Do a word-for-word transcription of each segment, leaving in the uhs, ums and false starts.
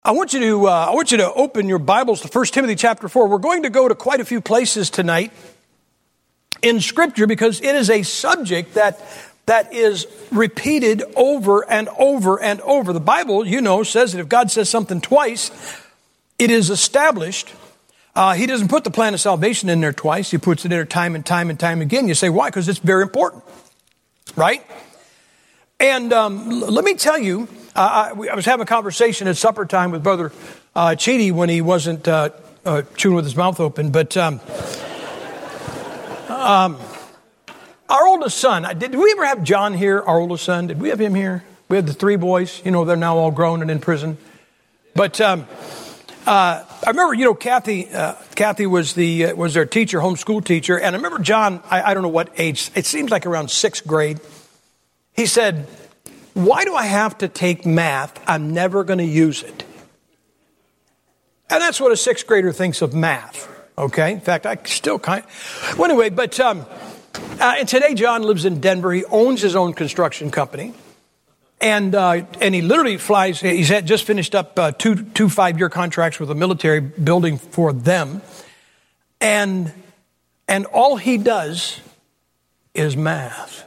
I want you to uh, I want you to open your Bibles to First Timothy chapter four. We're going to go to quite a few places tonight in Scripture because it is a subject that that is repeated over and over and over. The Bible, you know, says that if God says something twice, it is established. Uh, he doesn't put the plan of salvation in there twice. He puts it in there time and time and time again. You say, why? Because it's very important, right? And um, let me tell you, Uh, I, I was having a conversation at supper time with Brother uh, Chidi when he wasn't uh, uh, chewing with his mouth open. But um, um, our oldest son, did, did we ever have John here, our oldest son? Did we have him here? We had the three boys. You know, they're now all grown and in prison. But um, uh, I remember, you know, Kathy uh, Kathy was the uh, was their teacher, homeschool teacher. And I remember John, I, I don't know what age, it seems like around sixth grade. He said, why do I have to take math? I'm never going to use it. And that's what a sixth grader thinks of math. Okay. In fact, I still kind of, well, anyway, but, um, uh, and today John lives in Denver. He owns his own construction company. And, uh, and he literally flies, he's had just finished up, uh, two, two five-year contracts with the military building for them. And, and all he does is math.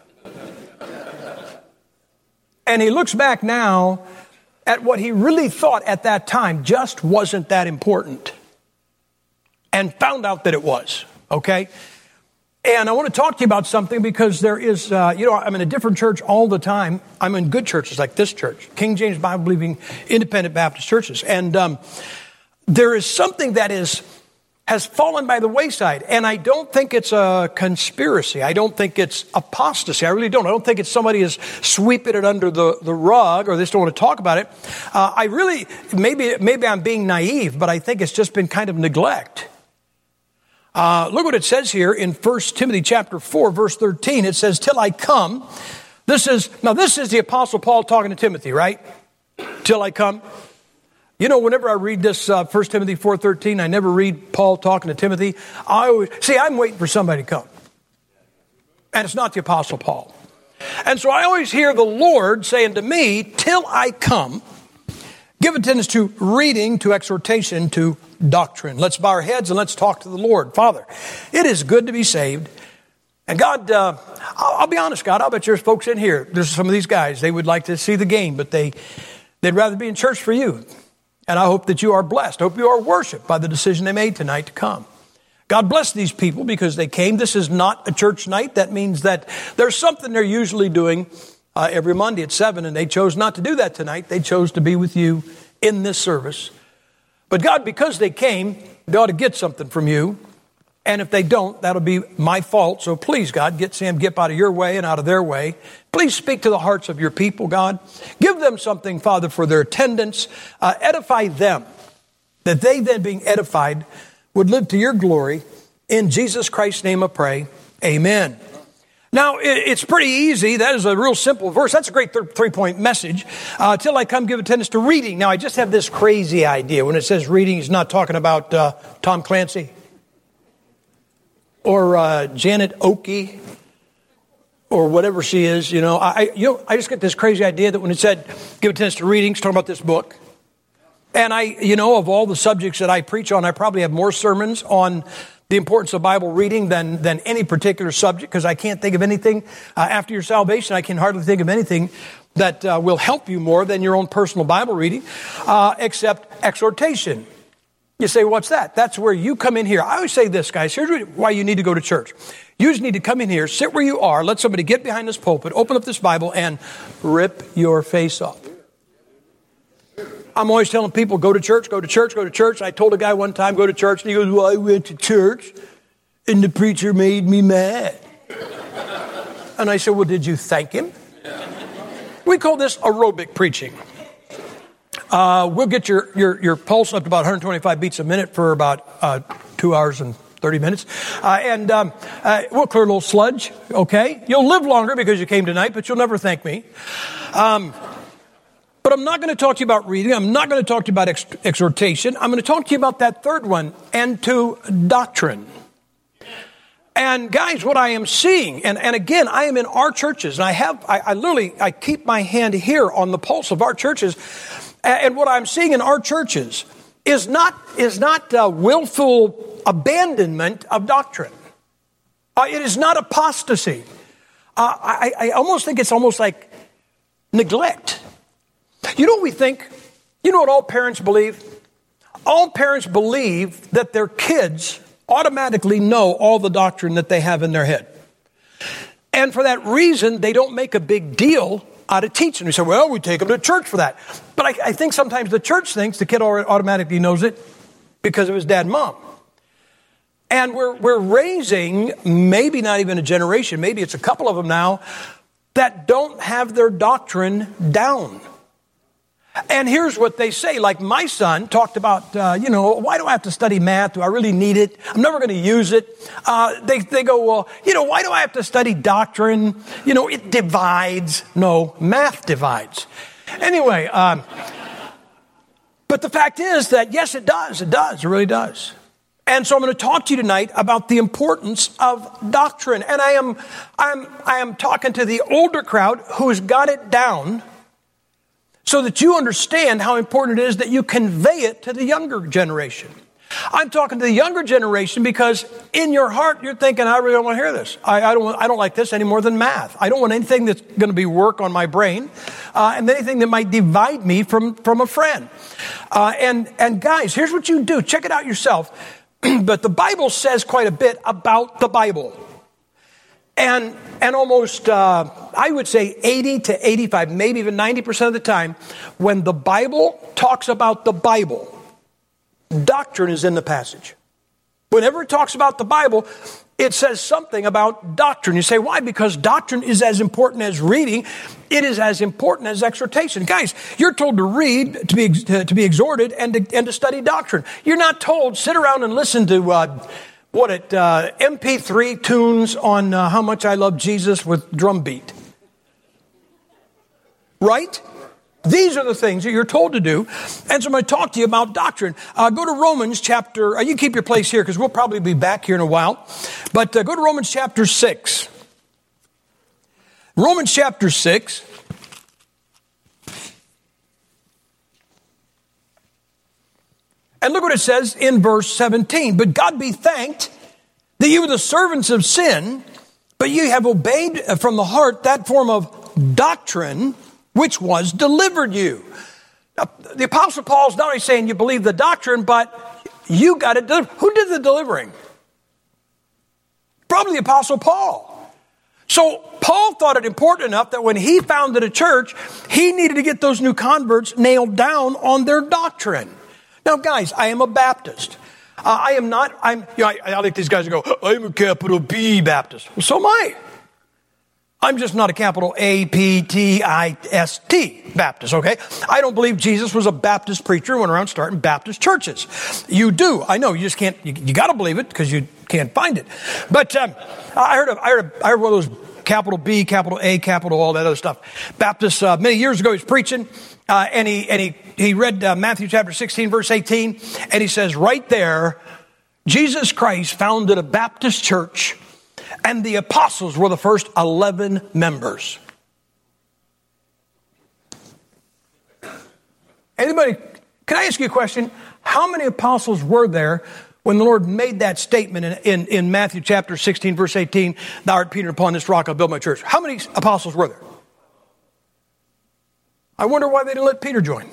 And he looks back now at what he really thought at that time just wasn't that important. And found out that it was, okay? And I want to talk to you about something because there is, uh, you know, I'm in a different church all the time. I'm in good churches like this church, King James Bible-believing independent Baptist churches. And um, there is something that is has fallen by the wayside. And I don't think it's a conspiracy. I don't think it's apostasy. I really don't. I don't think it's somebody is sweeping it under the, the rug or they just don't want to talk about it. Uh, I really, maybe, maybe I'm being naive, but I think it's just been kind of neglect. Uh, look what it says here in First Timothy chapter four, verse thirteen. It says, till I come. This is, now this is the Apostle Paul talking to Timothy, right? Till I come. You know, whenever I read this, uh, First Timothy four thirteen, I never read Paul talking to Timothy. I always, see, I'm waiting for somebody to come. And it's not the Apostle Paul. And so I always hear the Lord saying to me, till I come, give attendance to reading, to exhortation, to doctrine. Let's bow our heads and let's talk to the Lord. Father, it is good to be saved. And God, uh, I'll, I'll be honest, God, I'll bet there's folks in here. There's some of these guys, they would like to see the game, but they, they'd rather be in church for you. And I hope that you are blessed. I hope you are worshiped by the decision they made tonight to come. God bless these people because they came. This is not a church night. That means that there's something they're usually doing uh, every Monday at seven, and they chose not to do that tonight. They chose to be with you in this service. But God, because they came, they ought to get something from you. And if they don't, that'll be my fault. So please, God, get Sam Gipp out of your way and out of their way. Please speak to the hearts of your people, God. Give them something, Father, for their attendance. Uh, edify them, that they then being edified would live to your glory. In Jesus Christ's name I pray. Amen. Now, it's pretty easy. That is a real simple verse. That's a great th- three-point message. Uh, till I come, give attendance to reading. Now, I just have this crazy idea. When it says reading, he's not talking about uh, Tom Clancy. Or uh, Janet Oakey, or whatever she is, you know. I, you know, I just get this crazy idea that when it said, give attendance to reading, it's talking about this book. And I, you know, of all the subjects that I preach on, I probably have more sermons on the importance of Bible reading than, than any particular subject, because I can't think of anything uh, after your salvation. I can hardly think of anything that uh, will help you more than your own personal Bible reading, uh, except exhortation. You say, what's that? That's where you come in here. I always say this, guys. Here's why you need to go to church. You just need to come in here, sit where you are, let somebody get behind this pulpit, open up this Bible, and rip your face off. I'm always telling people, go to church, go to church, go to church. I told a guy one time, go to church, and he goes, well, I went to church, and the preacher made me mad. And I said, well, did you thank him? We call this aerobic preaching. Uh, we'll get your, your, your pulse up to about one hundred twenty-five beats a minute for about uh, two hours and thirty minutes. Uh, and um, uh, we'll clear a little sludge, okay? You'll live longer because you came tonight, but you'll never thank me. Um, but I'm not going to talk to you about reading. I'm not going to talk to you about ex- exhortation. I'm going to talk to you about that third one, and to doctrine. And guys, what I am seeing, and, and again, I am in our churches, and I have, I, I literally, I keep my hand here on the pulse of our churches. And what I'm seeing in our churches is not, is not uh, willful abandonment of doctrine. Uh, it is not apostasy. Uh, I, I almost think it's almost like neglect. You know what we think? You know what all parents believe? All parents believe that their kids automatically know all the doctrine that they have in their head. And for that reason, they don't make a big deal out of teaching. We say, well, we take them to church for that. But I, I think sometimes the church thinks the kid automatically knows it because of his dad and mom. And we're we're raising maybe not even a generation, maybe it's a couple of them now, that don't have their doctrine down. And here's what they say. Like my son talked about, uh, you know, why do I have to study math? Do I really need it? I'm never going to use it. Uh, they, they go, well, you know, why do I have to study doctrine? You know, it divides. No, math divides. Anyway, um, but the fact is that, yes, it does. It does. It really does. And so I'm going to talk to you tonight about the importance of doctrine. And I am, I'm, I am talking to the older crowd who's got it down, so that you understand how important it is that you convey it to the younger generation. I'm talking to the younger generation because in your heart you're thinking, I really don't want to hear this. I, I don't. I don't like this any more than math. I don't want anything that's going to be work on my brain, uh, and anything that might divide me from from a friend. Uh, and and guys, here's what you do. Check it out yourself. But the Bible says quite a bit about the Bible. And and almost, uh, I would say eighty to eighty-five, maybe even ninety percent of the time, when the Bible talks about the Bible, doctrine is in the passage. Whenever it talks about the Bible, it says something about doctrine. You say, why? Because doctrine is as important as reading. It is as important as exhortation. Guys, you're told to read, to be to, to be exhorted, and to, and to study doctrine. You're not told, sit around and listen to... Uh, What it, uh, M P three tunes on uh, How Much I Love Jesus with drum beat. Right? These are the things that you're told to do. And so I'm going to talk to you about doctrine. Uh, go to Romans chapter, uh, you keep your place here because we'll probably be back here in a while. But uh, go to Romans chapter six. Romans chapter six. And look what it says in verse seventeen. But God be thanked that you were the servants of sin, but you have obeyed from the heart that form of doctrine which was delivered you. Now, the Apostle Paul's not only saying you believe the doctrine, but you got it delivered. Who did the delivering? Probably the Apostle Paul. So Paul thought it important enough that when he founded a church, he needed to get those new converts nailed down on their doctrine. Now, guys, I am a Baptist. Uh, I am not, I'm, you know, I, I like these guys who go, I'm a capital B Baptist. Well, so am I. I'm just not a capital A P T I S T Baptist, okay? I don't believe Jesus was a Baptist preacher and went around starting Baptist churches. You do. I know. You just can't, you, you got to believe it because you can't find it. But um, I heard of, I heard of, I heard one of those capital B, capital A, capital, all that other stuff. Baptist, uh, many years ago, he was preaching. Uh, and he and he he read uh, Matthew chapter sixteen, verse eighteen, and he says right there, Jesus Christ founded a Baptist church, and the apostles were the first eleven members. Anybody? Can I ask you a question? How many apostles were there when the Lord made that statement in, in, in Matthew chapter sixteen, verse eighteen? Thou art Peter, upon this rock I'll build my church. How many apostles were there? I wonder why they didn't let Peter join.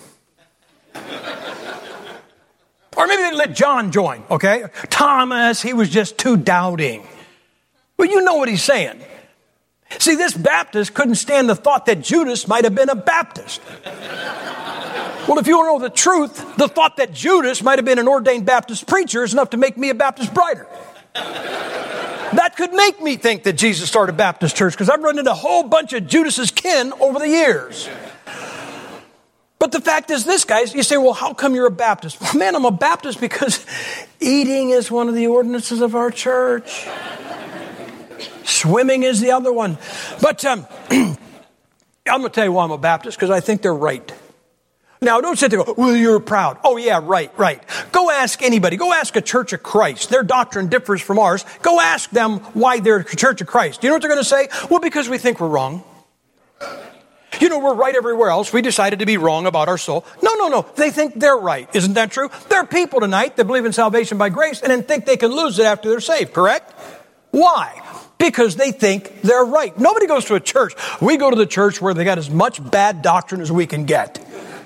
Or maybe they didn't let John join, okay? Thomas, he was just too doubting. Well, you know what he's saying. See, this Baptist couldn't stand the thought that Judas might have been a Baptist. Well, if you want to know the truth, the thought that Judas might have been an ordained Baptist preacher is enough to make me a Baptist brighter. That could make me think that Jesus started a Baptist church because I've run into a whole bunch of Judas's kin over the years. But the fact is this, guys, you say, well, how come you're a Baptist? Well, man, I'm a Baptist because eating is one of the ordinances of our church. Swimming is the other one. But um, I'm going to tell you why I'm a Baptist, because I think they're right. Now, don't sit there and go, well, you're proud. Oh, yeah, right, right. Go ask anybody. Go ask a Church of Christ. Their doctrine differs from ours. Go ask them why they're a Church of Christ. Do you know what they're going to say? Well, because we think we're wrong. You know, we're right everywhere else. We decided to be wrong about our soul. No, no, no. They think they're right. Isn't that true? There are people tonight that believe in salvation by grace and then think they can lose it after they're saved, correct? Why? Because they think they're right. Nobody goes to a church. We go to the church where they got as much bad doctrine as we can get.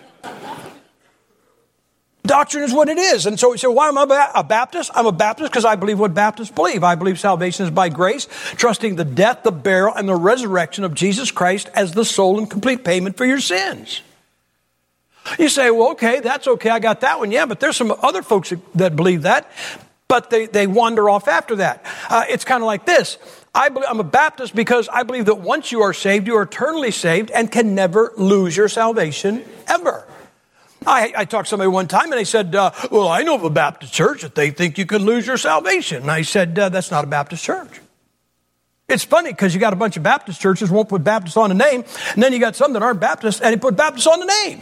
Doctrine is what it is. And so we say, why am I a Baptist? I'm a Baptist because I believe what Baptists believe. I believe salvation is by grace, trusting the death, the burial, and the resurrection of Jesus Christ as the sole and complete payment for your sins. You say, well, okay, that's okay. I got that one. Yeah, but there's some other folks that believe that, but they, they wander off after that. Uh, it's kind of like this. I believe, I'm a Baptist because I believe that once you are saved, you are eternally saved and can never lose your salvation ever. I, I talked to somebody one time and they said, uh, well, I know of a Baptist church that they think you can lose your salvation. And I said, uh, that's not a Baptist church. It's funny because you got a bunch of Baptist churches won't put Baptist on the name. And then you got some that aren't Baptist and they put Baptist on the name.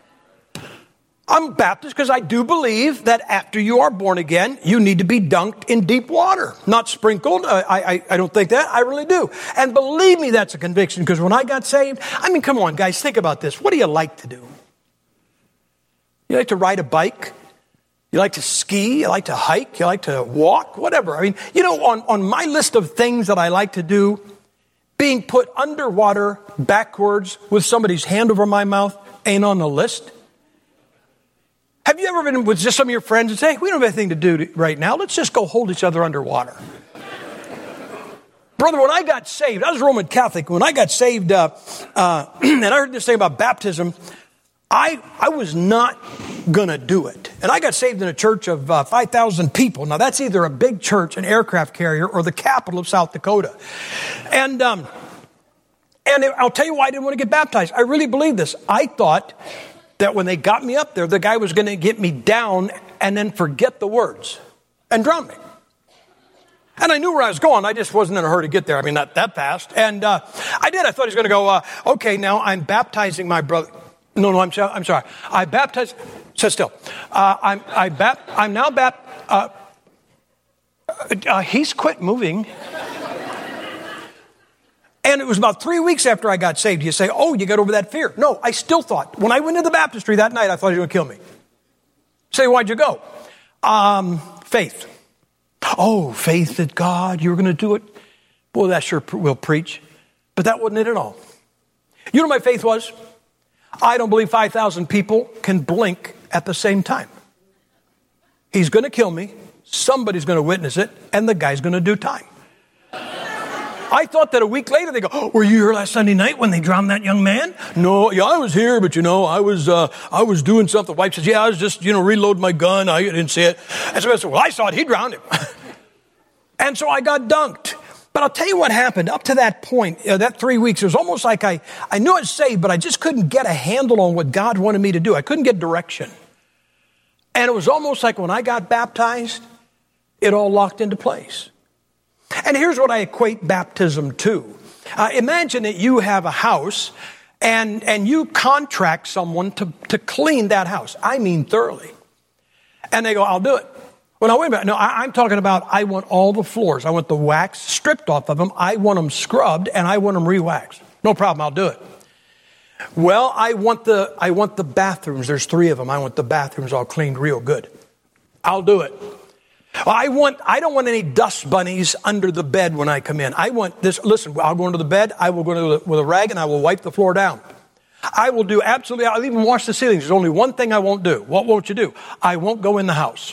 I'm Baptist because I do believe that after you are born again, you need to be dunked in deep water, not sprinkled. I, I, I don't think that. I really do. And believe me, that's a conviction because when I got saved, I mean, come on, guys, think about this. What do you like to do? You like to ride a bike? You like to ski? You like to hike? You like to walk? Whatever. I mean, you know, on, on my list of things that I like to do, being put underwater backwards with somebody's hand over my mouth ain't on the list. Have you ever been with just some of your friends and say, hey, we don't have anything to do right now. Let's just go hold each other underwater. Brother, when I got saved, I was Roman Catholic. When I got saved, uh, uh, and I heard this thing about baptism, I I was not going to do it. And I got saved in a church of uh, five thousand people. Now, that's either a big church, an aircraft carrier, or the capital of South Dakota. And um, and I'll tell you why I didn't want to get baptized. I really believe this. I thought that when they got me up there, the guy was going to get me down and then forget the words and drown me. And I knew where I was going. I just wasn't in a hurry to get there. I mean, not that fast. And uh, I did. I thought he was going to go, uh, okay, now I'm baptizing my brother. No, no, I'm, I'm sorry. I baptized, sit still. Uh, I'm, I bap, I'm now bap, uh, uh, he's quit moving. And it was about three weeks after I got saved. You say, oh, you got over that fear. No, I still thought, when I went to the baptistry that night, I thought he was going to kill me. Say, why'd you go? Um, faith. Oh, faith that God, you were going to do it. Boy, that sure will preach. But that wasn't it at all. You know what my faith was? I don't believe five thousand people can blink at the same time. He's going to kill me. Somebody's going to witness it. And the guy's going to do time. I thought that a week later they go, oh, were you here last Sunday night when they drowned that young man? No, yeah, I was here, but you know, I was uh, I was doing something. The wife says, yeah, I was just, you know, reloading my gun. I didn't see it. And so I said, well, I saw it. He drowned him. And so I got dunked. But I'll tell you what happened. Up to that point, uh, that three weeks, it was almost like I, I knew I was saved, but I just couldn't get a handle on what God wanted me to do. I couldn't get direction. And it was almost like when I got baptized, it all locked into place. And here's what I equate baptism to. Uh, imagine that you have a house and, and you contract someone to, to clean that house. I mean thoroughly. And they go, I'll do it. Well, now, wait a minute. No, I, I'm talking about I want all the floors. I want the wax stripped off of them. I want them scrubbed, and I want them re-waxed. No problem. I'll do it. Well, I want the I want the bathrooms. There's three of them. I want the bathrooms all cleaned real good. I'll do it. Well, I want. I don't want any dust bunnies under the bed when I come in. I want this. Listen, I'll go into the bed. I will go to the, with a rag, and I will wipe the floor down. I will do absolutely. I'll even wash the ceilings. There's only one thing I won't do. What won't you do? I won't go in the house.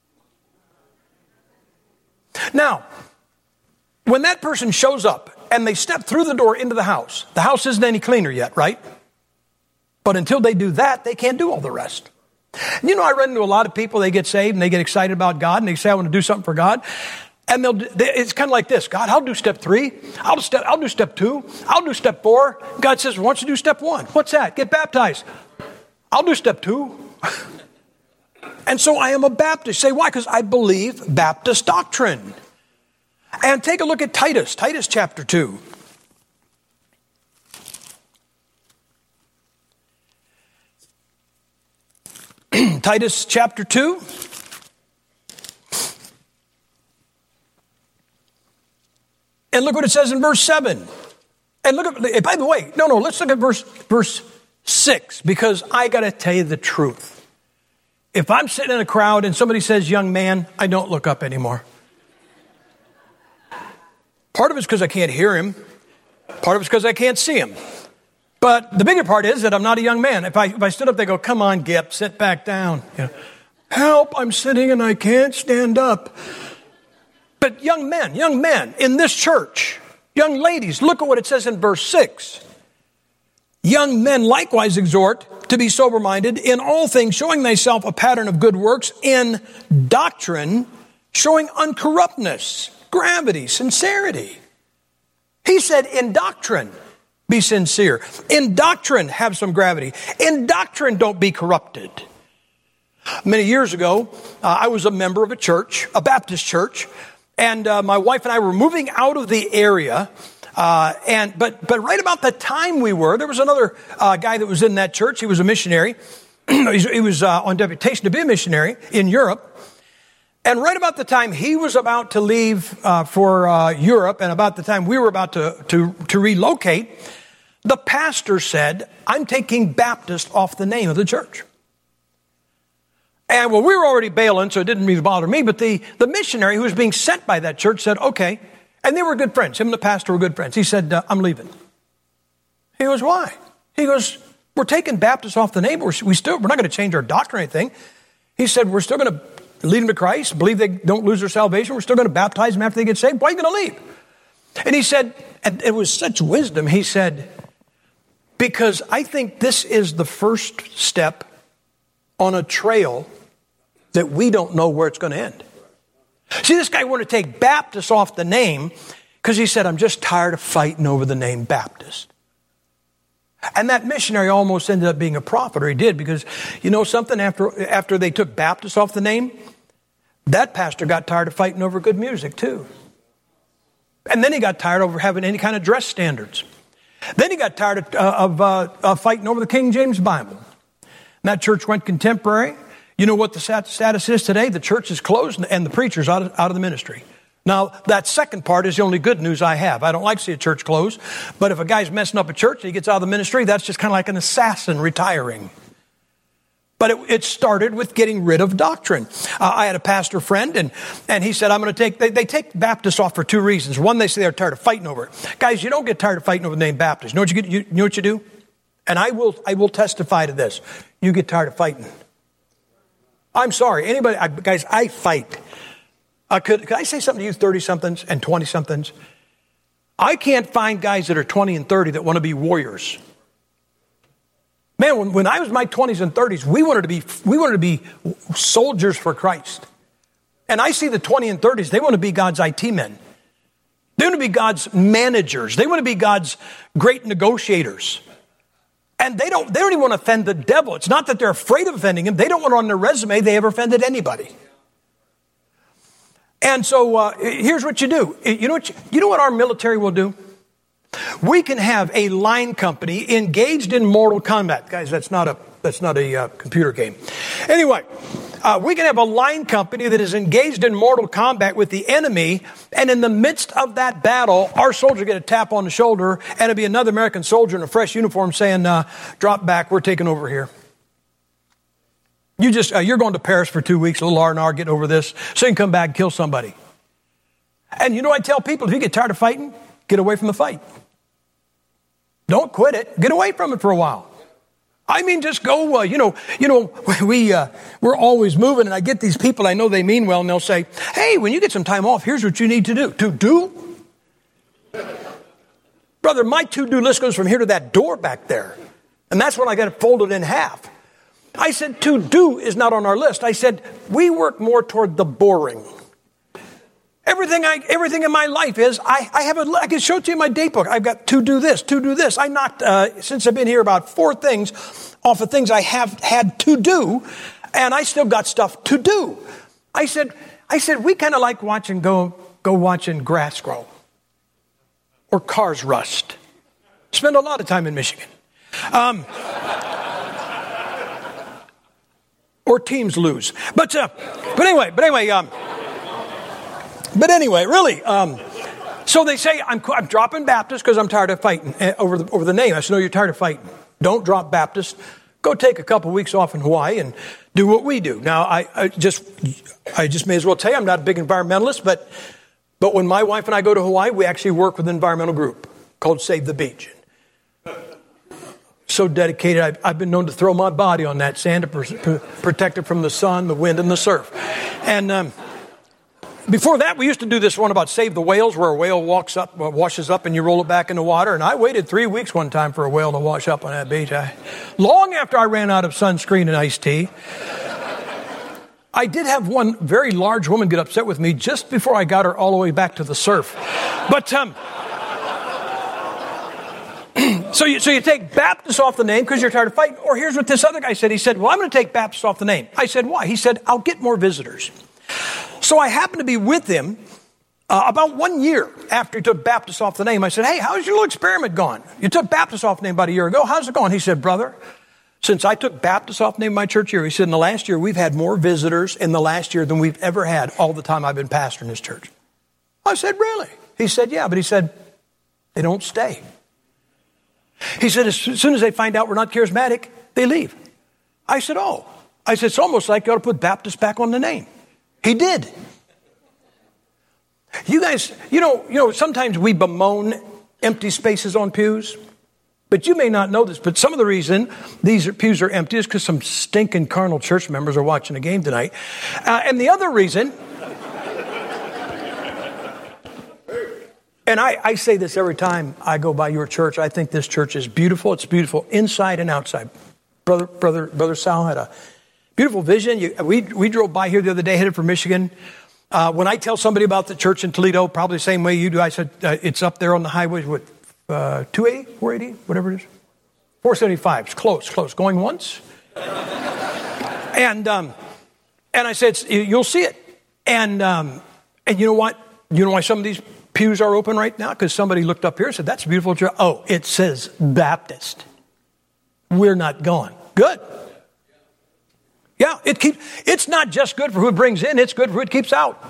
Now, when that person shows up and they step through the door into the house, the house isn't any cleaner yet, right? But until they do that, they can't do all the rest. You know, I run into a lot of people, they get saved and they get excited about God and they say, I want to do something for God. And they'll, they, it's kind of like this. God, I'll do step three. I'll, step, I'll do step two. I'll do step four. God says, why don't you do step one? What's that? Get baptized. I'll do step two. And so I am a Baptist. Say why? Because I believe Baptist doctrine. And take a look at Titus, Titus chapter two. Titus chapter two. And look what it says in verse seven. And look at, by the way, no, no, let's look at verse, verse six, because I got to tell you the truth. If I'm sitting in a crowd and somebody says, young man, I don't look up anymore. Part of it's because I can't hear him. Part of it's because I can't see him. But the bigger part is that I'm not a young man. If I, if I stood up, they go, come on, Gip, sit back down. You know, help, I'm sitting and I can't stand up. But young men, young men in this church, young ladies, look at what it says in verse six. Young men likewise exhort to be sober-minded in all things, showing thyself a pattern of good works, in doctrine, showing uncorruptness, gravity, sincerity. He said, in doctrine, be sincere. In doctrine, have some gravity. In doctrine, don't be corrupted. Many years ago, uh, I was a member of a church, a Baptist church, and uh, my wife and I were moving out of the area. Uh, and but but right about the time we were, there was another uh, guy that was in that church. He was a missionary. he was uh, on deputation to be a missionary in Europe. And right about the time he was about to leave uh, for uh, Europe, and about the time we were about to, to to relocate, the pastor said, "I'm taking Baptist off the name of the church." And well, we were already bailing, so it didn't really bother me. But the the missionary who was being sent by that church said, "Okay." And they were good friends. Him and the pastor were good friends. He said, uh, I'm leaving. He goes, why? He goes, we're taking Baptists off the name. We're, we still, we're not going to change our doctrine or anything. He said, we're still going to lead them to Christ, believe they don't lose their salvation. We're still going to baptize them after they get saved. Why are you going to leave? And he said, and it was such wisdom. He said, because I think this is the first step on a trail that we don't know where it's going to end. See, this guy wanted to take Baptist off the name because he said, I'm just tired of fighting over the name Baptist. And that missionary almost ended up being a prophet, or he did, because you know something, after, after they took Baptist off the name, that pastor got tired of fighting over good music too. And then he got tired over having any kind of dress standards. Then he got tired of, uh, of, uh, of fighting over the King James Bible. And that church went contemporary. You know what the status is today? The church is closed and the preacher's out of, out of the ministry. Now, that second part is the only good news I have. I don't like to see a church close, but if a guy's messing up a church and he gets out of the ministry, that's just kind of like an assassin retiring. But it, it started with getting rid of doctrine. Uh, I had a pastor friend, and, and he said, I'm going to take, they, they take Baptists off for two reasons. One, they say they're tired of fighting over it. Guys, you don't get tired of fighting over the name Baptist. You know what you, get, you, you know what you do? And I will, I will testify to this. You get tired of fighting. I'm sorry. Anybody, I, guys, I fight. Uh, could, could I say something to you thirty-somethings and twenty-somethings? I can't find guys that are twenty and thirty that want to be warriors. Man, when, when I was in my twenties and thirties, we wanted to be we wanted to be soldiers for Christ. And I see the twenty and thirties, they want to be God's I T men. They want to be God's managers. They want to be God's great negotiators. And they don't, they don't even want to offend the devil. It's not that they're afraid of offending him. They don't want on their resume they ever offended anybody. And so uh, here's what you do. You know what, you, you know what our military will do? We can have a line company engaged in mortal combat. Guys, that's not a, that's not a uh, computer game. Anyway, uh, we can have a line company that is engaged in mortal combat with the enemy, and in the midst of that battle, our soldier get a tap on the shoulder, and it'll be another American soldier in a fresh uniform saying, uh, drop back, we're taking over here. You just, uh, you're going to Paris for two weeks, a little R and R, get over this, so you can come back and kill somebody. And you know, I tell people, if you get tired of fighting, get away from the fight. Don't quit it. Get away from it for a while. I mean, just go, uh, you know, you know, we, uh, we're always moving, and I get these people, I know they mean well, and they'll say, hey, when you get some time off, here's what you need to do. To do? Brother, my to-do list goes from here to that door back there. And that's when I got it folded in half. I said, to do is not on our list. I said, we work more toward the boring. Everything I, everything in my life is, I, I have a, I can show it to you in my date book. I've got to do this, to do this. I knocked, uh, since I've been here, about four things off of things I have had to do, and I still got stuff to do. I said, I said, we kind of like watching, go, go watching grass grow or cars rust. Spend a lot of time in Michigan. Um, or teams lose. But, uh, but anyway, but anyway, um, But anyway, really, um, So they say, I'm, I'm dropping Baptist because I'm tired of fighting over the, over the name. I said, no, you're tired of fighting. Don't drop Baptist. Go take a couple weeks off in Hawaii and do what we do. Now, I, I just I just may as well tell you, I'm not a big environmentalist, but but when my wife and I go to Hawaii, we actually work with an environmental group called Save the Beach. So dedicated, I've, I've been known to throw my body on that sand to pr- pr- protect it from the sun, the wind, and the surf. And um, before that, we used to do this one about Save the Whales, where a whale walks up, washes up, and you roll it back in the water. And I waited three weeks one time for a whale to wash up on that beach. I, long after I ran out of sunscreen and iced tea, I did have one very large woman get upset with me just before I got her all the way back to the surf. But um, so you so you take Baptist off the name because you're tired of fighting. Or here's what this other guy said. He said, well, I'm going to take Baptist off the name. I said, why? He said, I'll get more visitors. So I happened to be with him uh, about one year after he took Baptist off the name. I said, hey, how's your little experiment going? You took Baptist off the name about a year ago. How's it going? He said, brother, since I took Baptist off the name of my church here, he said, in the last year, we've had more visitors in the last year than we've ever had all the time I've been pastoring this church. I said, really? He said, yeah, but he said, they don't stay. He said, as soon as they find out we're not charismatic, they leave. I said, oh. I said, it's almost like you ought to put Baptist back on the name. He did. You guys, you know, you know, sometimes we bemoan empty spaces on pews, but you may not know this, but some of the reason these pews are empty is because some stinking carnal church members are watching a game tonight. Uh, and the other reason, and I, I say this every time I go by your church, I think this church is beautiful. It's beautiful inside and outside. Brother, brother, brother Sal had a beautiful vision. You, we we drove by here the other day, headed for Michigan. Uh, when I tell somebody about the church in Toledo, probably the same way you do, I said uh, it's up there on the highway with uh, two eighty, four eighty, whatever it is, four seventy-five. It's close, close. Going once, and um, and I said it's, you'll see it. And um, and you know what? You know why some of these pews are open right now? Because somebody looked up here and said that's a beautiful church. Oh, it says Baptist. We're not going. Good. Yeah, it keeps, it's not just good for who it brings in, it's good for who it keeps out.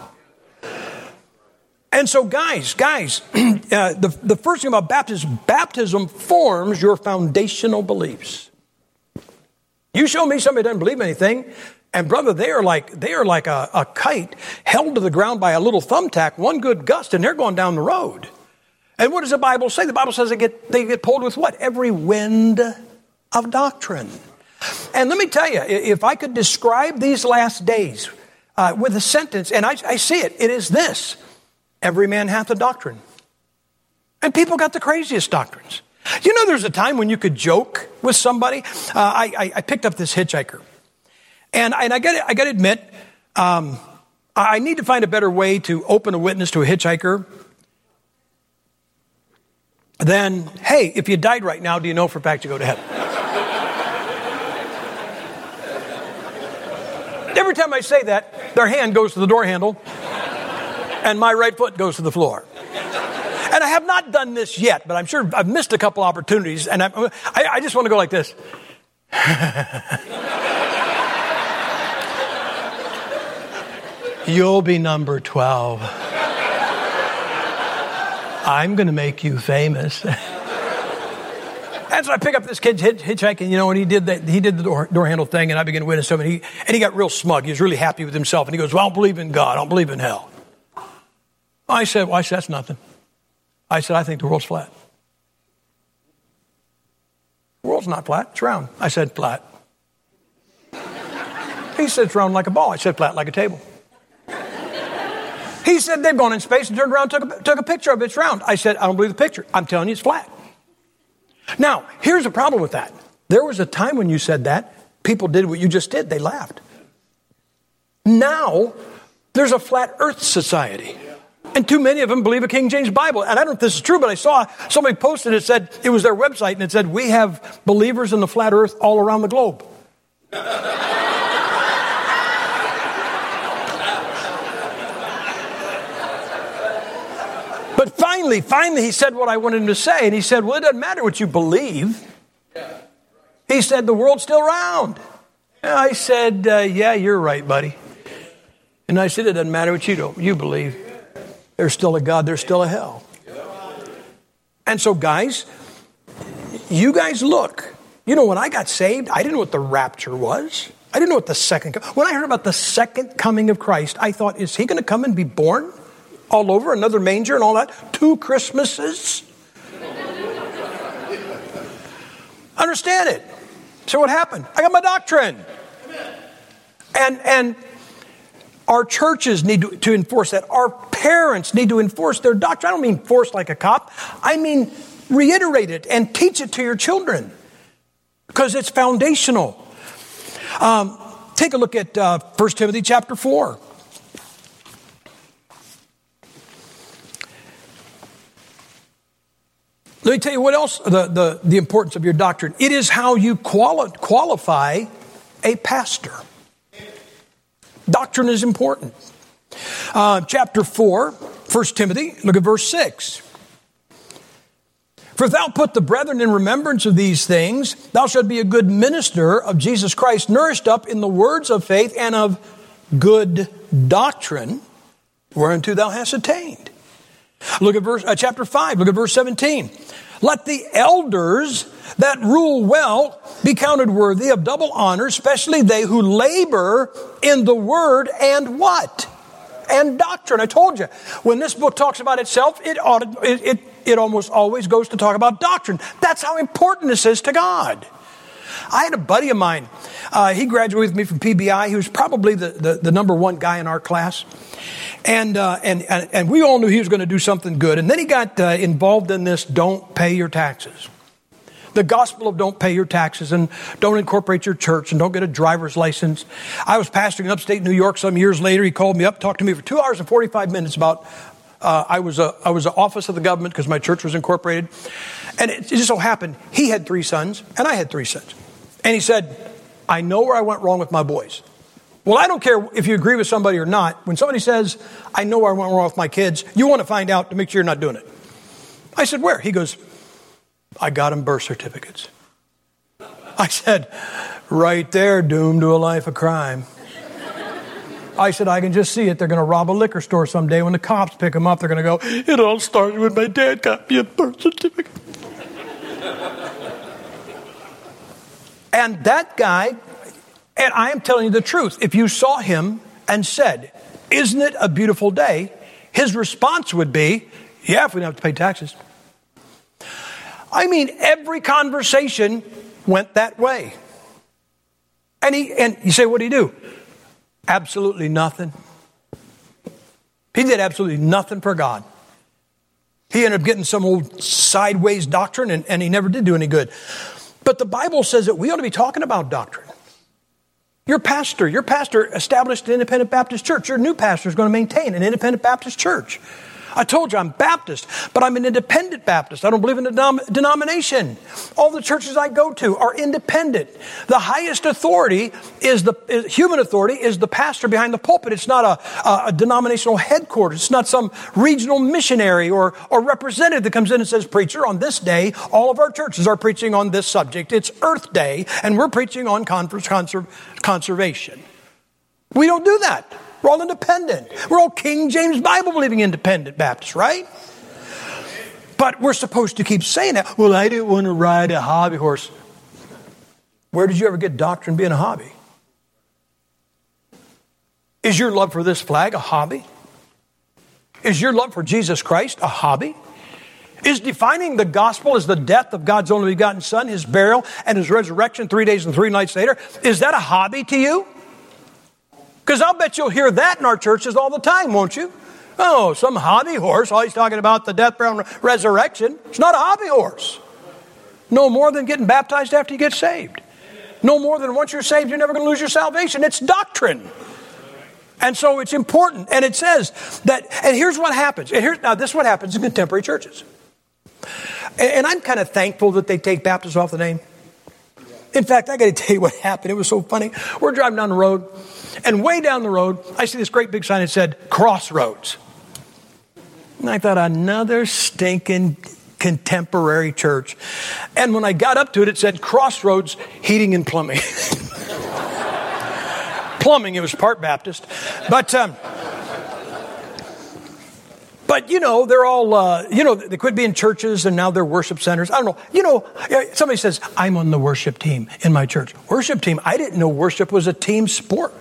And so guys, guys, uh, the, the first thing about baptism, baptism forms your foundational beliefs. You show me somebody doesn't believe anything, and brother, they are like they are like a, a kite held to the ground by a little thumbtack, one good gust, and they're going down the road. And what does the Bible say? The Bible says they get they get pulled with what? Every wind of doctrine. And let me tell you, if I could describe these last days uh, with a sentence, and I, I see it, it is this: every man hath a doctrine. And people got the craziest doctrines. You know, there's a time when you could joke with somebody. Uh, I, I, I picked up this hitchhiker. And, and I got I got to admit, um, I need to find a better way to open a witness to a hitchhiker than, hey, if you died right now, do you know for a fact you go to heaven? Every time I say that, their hand goes to the door handle and my right foot goes to the floor. And I have not done this yet, but I'm sure I've missed a couple opportunities. And I, I, I just want to go like this. You'll be number twelve. I'm going to make you famous. And so I pick up this kid's hitchhiking, you know, and he did that. He did the door, door handle thing, and I began to witness him, and he and he got real smug. He was really happy with himself, and he goes, "Well, I don't believe in God. I don't believe in hell." I said, "Well, I said that's nothing." I said, "I think the world's flat." The world's not flat; it's round. I said, "Flat." He said, "It's round like a ball." I said, "Flat like a table." He said, "They've gone in space and turned around, and took a, took a picture of it. It's round." I said, "I don't believe the picture. I'm telling you, it's flat." Now, here's the problem with that. There was a time when you said that, people did what you just did. They laughed. Now, there's a flat earth society. And too many of them believe a King James Bible. And I don't know if this is true, but I saw somebody posted it, said, it was their website, and it said, "We have believers in the flat earth all around the globe." But finally, finally, he said what I wanted him to say. And he said, "Well, it doesn't matter what you believe." He said, "The world's still round." And I said, uh, "Yeah, you're right, buddy." And I said, "It doesn't matter what you do, you believe. there's still a God, there's still a hell. And so guys, you guys look. You know, when I got saved, I didn't know what the rapture was. I didn't know what the second... When I heard about the second coming of Christ, I thought, is he going to come and be born all over, another manger and all that? Two Christmases? Understand it. So what happened? I got my doctrine. And and our churches need to, to enforce that. Our parents need to enforce their doctrine. I don't mean force like a cop. I mean reiterate it and teach it to your children because it's foundational. Um, take a look at uh, First Timothy chapter four. Let me tell you what else, the, the, the importance of your doctrine. It is how you quali- qualify a pastor. Doctrine is important. Uh, chapter four, First Timothy, look at verse six. For if thou put the brethren in remembrance of these things, thou shalt be a good minister of Jesus Christ, nourished up in the words of faith and of good doctrine, whereunto thou hast attained. Look at verse, uh, chapter five, look at verse seventeen. Let the elders that rule well be counted worthy of double honor, especially they who labor in the word and what? And doctrine. I told you, when this book talks about itself, it ought, it, it, it almost always goes to talk about doctrine. That's how important this is to God. I had a buddy of mine. Uh, he graduated with me from P B I. He was probably the, the, the number one guy in our class. And, uh, and, and, and we all knew he was going to do something good. And then he got uh, involved in this don't pay your taxes. The gospel of don't pay your taxes and don't incorporate your church and don't get a driver's license. I was pastoring in upstate New York some years later. He called me up, talked to me for two hours and forty-five minutes about, uh, I was a, I was an office of the government because my church was incorporated. And it, it just so happened he had three sons and I had three sons. And he said, I know where I went wrong with my boys. Well, I don't care if you agree with somebody or not. When somebody says, I know where I went wrong with my kids, you want to find out to make sure you're not doing it. I said, where? He goes, I got them birth certificates. I said, right there, doomed to a life of crime. I said, I can just see it. They're going to rob a liquor store someday. When the cops pick them up, they're going to go, it all started when my dad got me a birth certificate. And that guy, and I am telling you the truth, if you saw him and said, isn't it a beautiful day? His response would be, yeah, if we don't have to pay taxes. I mean, every conversation went that way. And he, and you say, what did he do? Absolutely nothing. He did absolutely nothing for God. He ended up getting some old sideways doctrine, and, and he never did do any good. But the Bible says that we ought to be talking about doctrine. Your pastor, your pastor established an independent Baptist church. Your new pastor is going to maintain an independent Baptist church. I told you I'm Baptist, but I'm an independent Baptist. I don't believe in a denom- denomination. All the churches I go to are independent. The highest authority is the is, human authority is the pastor behind the pulpit. It's not a, a, a denominational headquarters. It's not some regional missionary or, or representative that comes in and says, preacher, on this day, all of our churches are preaching on this subject. It's Earth Day, and we're preaching on conserv- conserv- conservation. We don't do that. We're all independent. We're all King James Bible believing independent Baptists, right? But we're supposed to keep saying that. Well, I didn't want to ride a hobby horse. Where did you ever get doctrine being a hobby? Is your love for this flag a hobby? Is your love for Jesus Christ a hobby? Is defining the gospel as the death of God's only begotten Son, his burial, and his resurrection three days and three nights later, is that a hobby to you? Because I'll bet you'll hear that in our churches all the time, won't you? Oh, some hobby horse. Always talking about the death, burial, and resurrection. It's not a hobby horse. No more than getting baptized after you get saved. No more than once you're saved, you're never going to lose your salvation. It's doctrine. And so it's important. And it says that, and here's what happens. And here's, now, this is what happens in contemporary churches. And, and I'm kind of thankful that they take Baptist off the name. In fact, I got to tell you what happened. It was so funny. We're driving down the road, and way down the road, I see this great big sign that said, Crossroads. And I thought, another stinking contemporary church. And when I got up to it, it said, Crossroads Heating and Plumbing. Plumbing, it was part Baptist. But, um, But, you know, they're all, uh, you know, they quit being churches and now they're worship centers. I don't know. You know, somebody says, I'm on the worship team in my church. Worship team? I didn't know worship was a team sport.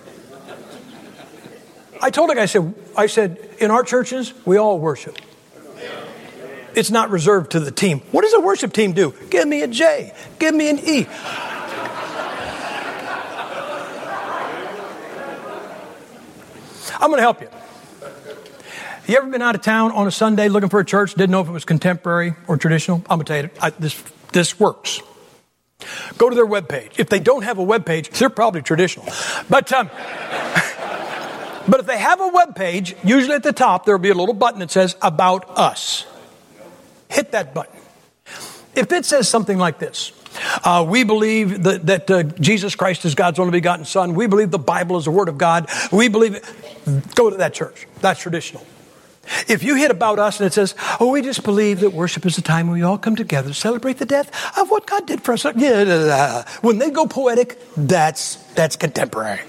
I told a guy, I said, I said, in our churches, we all worship. It's not reserved to the team. What does a worship team do? Give me a J. Give me an E. I'm going to help you. You ever been out of town on a Sunday looking for a church, didn't know if it was contemporary or traditional? I'm going to tell you, I, this, this works. Go to their webpage. If they don't have a webpage, they're probably traditional. But, um, but if they have a webpage, usually at the top, there'll be a little button that says, About Us. Hit that button. If it says something like this, uh, we believe that, that uh, Jesus Christ is God's only begotten Son. We believe the Bible is the Word of God. We believe it. Go to that church. That's traditional. If you hit About Us and it says, oh, we just believe that worship is a time when we all come together to celebrate the death of what God did for us. Yeah, when they go poetic, that's that's contemporary.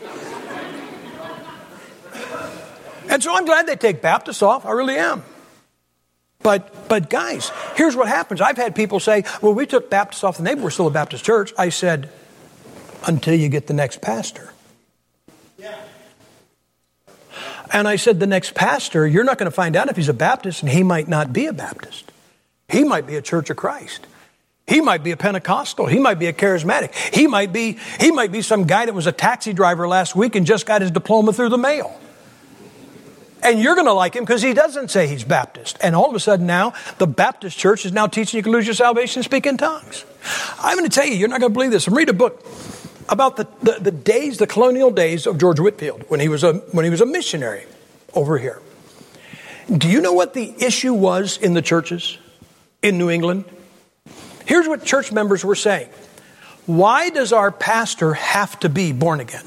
And so I'm glad they take Baptists off. I really am. But, but guys, here's what happens. I've had people say, well, we took Baptists off the name. We're still a Baptist church. I said, until you get the next pastor. Yeah. And I said, the next pastor, you're not going to find out if he's a Baptist, and he might not be a Baptist. He might be a Church of Christ. He might be a Pentecostal. He might be a charismatic. He might be, he might be some guy that was a taxi driver last week and just got his diploma through the mail. And you're going to like him because he doesn't say he's Baptist. And all of a sudden now, the Baptist church is now teaching you can lose your salvation and speak in tongues. I'm going to tell you, you're not going to believe this. I'm reading a book about the, the, the days, the colonial days of George Whitefield when he was a when he was a missionary over here. Do you know what the issue was in the churches in New England? Here's what church members were saying. Why does our pastor have to be born again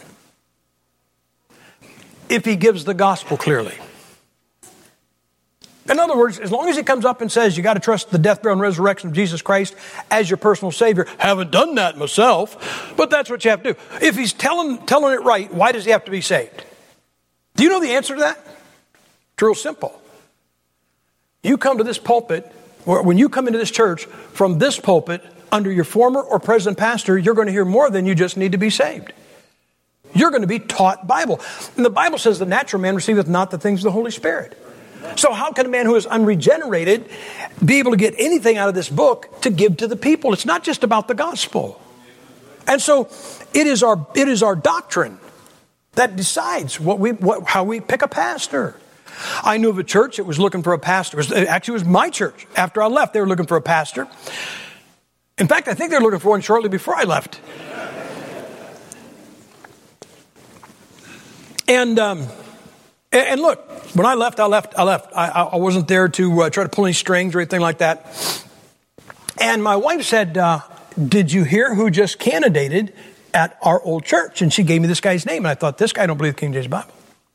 if he gives the gospel clearly? In other words, as long as he comes up and says, you got to trust the death, burial, and resurrection of Jesus Christ as your personal Savior. Haven't done that myself, but that's what you have to do. If he's telling, telling it right, why does he have to be saved? Do you know the answer to that? It's real simple. You come to this pulpit, or when you come into this church from this pulpit under your former or present pastor, you're going to hear more than you just need to be saved. You're going to be taught Bible. And the Bible says the natural man receiveth not the things of the Holy Spirit. So how can a man who is unregenerated be able to get anything out of this book to give to the people? It's not just about the gospel. And so it is our it is our doctrine that decides what we what, how we pick a pastor. I knew of a church that was looking for a pastor. It was, actually, it was my church. After I left, they were looking for a pastor. In fact, I think they were looking for one shortly before I left. And um, and look, when I left, I left. I left. I, I wasn't there to uh, try to pull any strings or anything like that. And my wife said, uh, "Did you hear who just candidated at our old church?" And she gave me this guy's name, and I thought, this guy don't believe the King James Bible.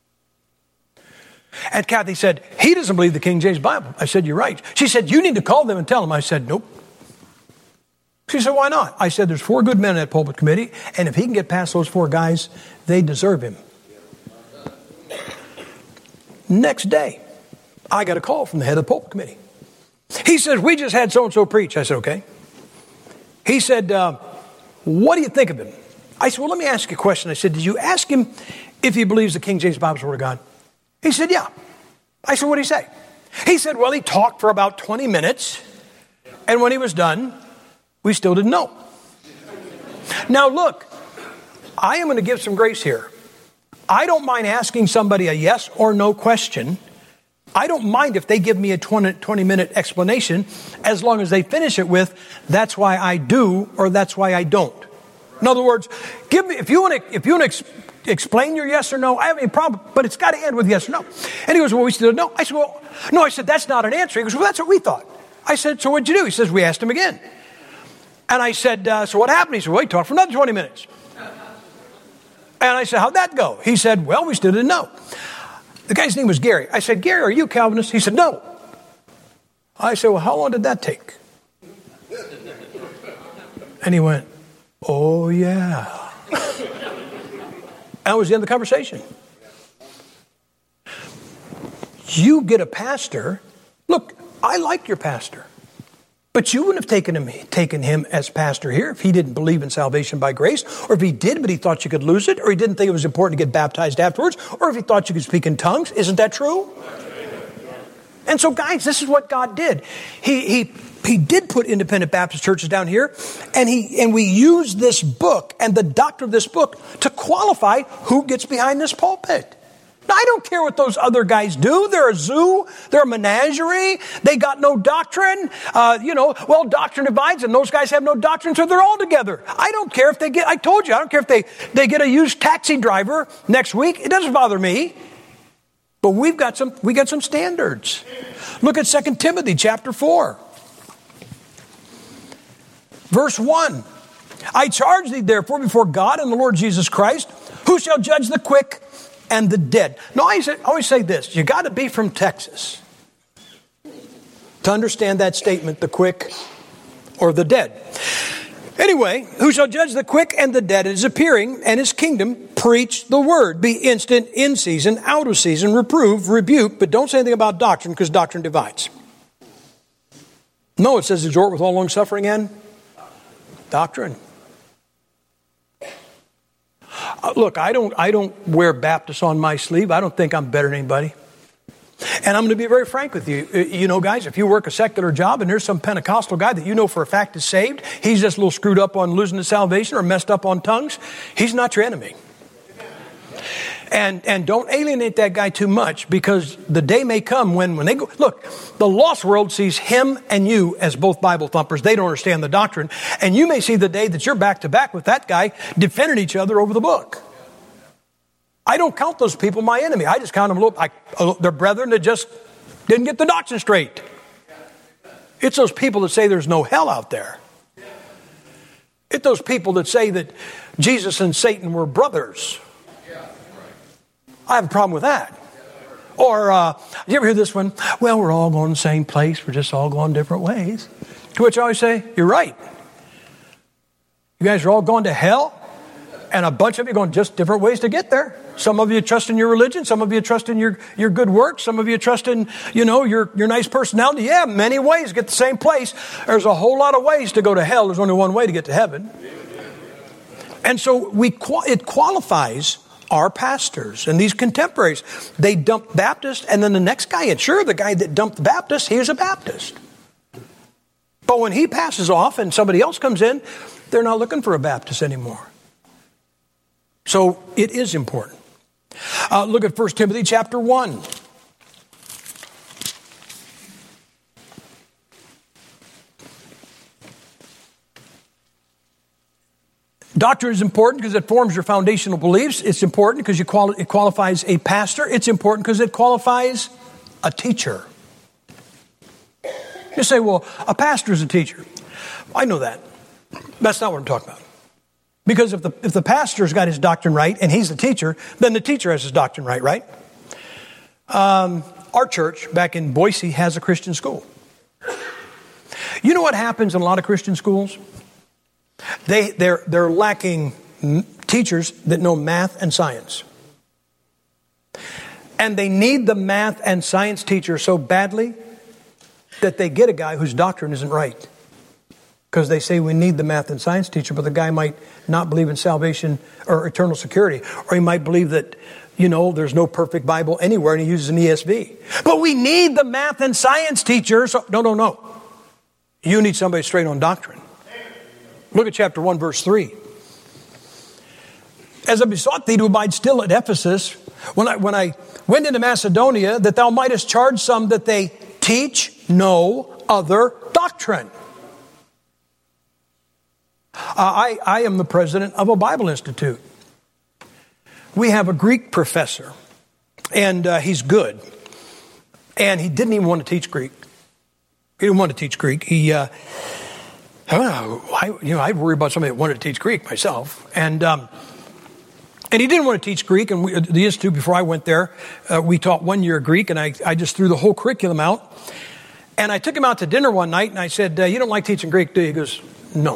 And Kathy said, he doesn't believe the King James Bible. I said, you're right. She said, you need to call them and tell them. I said, nope. She said, why not? I said, there's four good men in that pulpit committee, and if he can get past those four guys, they deserve him. Next day, I got a call from the head of the pulpit committee. He says, we just had so-and-so preach. I said, okay. He said, uh, what do you think of him? I said, well, let me ask you a question. I said, did you ask him if he believes the King James Bible is the Word of God? He said, yeah. I said, what did he say? He said, well, he talked for about twenty minutes. And when he was done, we still didn't know. Now, look, I am going to give some grace here. I don't mind asking somebody a yes or no question. I don't mind if they give me a twenty minute explanation as long as they finish it with, that's why I do or that's why I don't. In other words, give me if you want to if you want to ex- explain your yes or no, I have any problem, but it's got to end with yes or no. And he goes, well, we still don't know. I said, well, no, I said, that's not an answer. He goes, well, that's what we thought. I said, so what'd you do? He says, we asked him again. And I said, uh, so what happened? He said, well, he talked for another twenty minutes. And I said, how'd that go? He said, well, we still didn't know. The guy's name was Gary. I said, Gary, are you a Calvinist? He said, no. I said, well, how long did that take? And he went, oh, yeah. That was the end of the conversation. You get a pastor Look, I like your pastor. But you wouldn't have taken him, taken him as pastor here if he didn't believe in salvation by grace, or if he did, but he thought you could lose it, or he didn't think it was important to get baptized afterwards, or if he thought you could speak in tongues. Isn't that true? And so, guys, this is what God did. He he he did put independent Baptist churches down here, and he and we use this book and the doctrine of this book to qualify who gets behind this pulpit. Now, I don't care what those other guys do. They're a zoo. They're a menagerie. They got no doctrine. Uh, you know, well, doctrine divides, and those guys have no doctrine, so they're all together. I don't care if they get, I told you, I don't care if they, they get a used taxi driver next week. It doesn't bother me. But we've got some, we got some standards. Look at Second Timothy chapter four. Verse one. I charge thee therefore before God and the Lord Jesus Christ, who shall judge the quick and the dead. Now, I always say this. You got to be from Texas to understand that statement, the quick or the dead. Anyway, who shall judge the quick and the dead at his appearing and his kingdom? Preach the word. Be instant, in season, out of season, reprove, rebuke, but don't say anything about doctrine, because doctrine divides. No, it says exhort with all long suffering and doctrine. Uh, look, I don't I don't wear Baptist on my sleeve. I don't think I'm better than anybody. And I'm going to be very frank with you. You know, guys, if you work a secular job and there's some Pentecostal guy that you know for a fact is saved, he's just a little screwed up on losing his salvation or messed up on tongues, he's not your enemy. And and don't alienate that guy too much, because the day may come when, when they go, look, the lost world sees him and you as both Bible thumpers. They don't understand the doctrine. And you may see the day that you're back to back with that guy defending each other over the book. I don't count those people my enemy. I just count them, like, they're brethren that just didn't get the doctrine straight. It's those people that say there's no hell out there. It's those people that say that Jesus and Satan were brothers. I have a problem with that. Or, uh, you ever hear this one? Well, we're all going the same place. We're just all going different ways. To which I always say, you're right. You guys are all going to hell, and a bunch of you going just different ways to get there. Some of you trust in your religion. Some of you trust in your, your good works. Some of you trust in, you know, your, your nice personality. Yeah, many ways to get the same place. There's a whole lot of ways to go to hell. There's only one way to get to heaven. And so we it qualifies our pastors and these contemporaries. They dumped Baptist, and then the next guy, and sure, the guy that dumped the Baptist, he was a Baptist. But when he passes off and somebody else comes in, they're not looking for a Baptist anymore. So it is important. Uh, look at First Timothy chapter one. Doctrine is important because it forms your foundational beliefs. It's important because you quali- it qualifies a pastor. It's important because it qualifies a teacher. You say, well, a pastor is a teacher. I know that. That's not what I'm talking about. Because if the if the pastor's got his doctrine right and he's the teacher, then the teacher has his doctrine right, right? Um, our church back in Boise has a Christian school. You know what happens in a lot of Christian schools? They, they're, they're lacking teachers that know math and science. And they need the math and science teacher so badly that they get a guy whose doctrine isn't right. Because they say we need the math and science teacher, but the guy might not believe in salvation or eternal security. Or he might believe that, you know, there's no perfect Bible anywhere and he uses an E S V. But we need the math and science teacher. So, no, no, no. You need somebody straight on doctrine. Look at chapter one, verse three. As I besought thee to abide still at Ephesus, when I, when I went into Macedonia, that thou mightest charge some that they teach no other doctrine. Uh, I, I am the president of a Bible Institute. We have a Greek professor, and uh, he's good. And he didn't even want to teach Greek. He didn't want to teach Greek. He... Uh, I don't know, I, you know, I'd worry about somebody that wanted to teach Greek myself. And um, and he didn't want to teach Greek. And we, the Institute, before I went there, uh, we taught one year Greek. And I, I just threw the whole curriculum out. And I took him out to dinner one night. And I said, uh, you don't like teaching Greek, do you? He goes, no.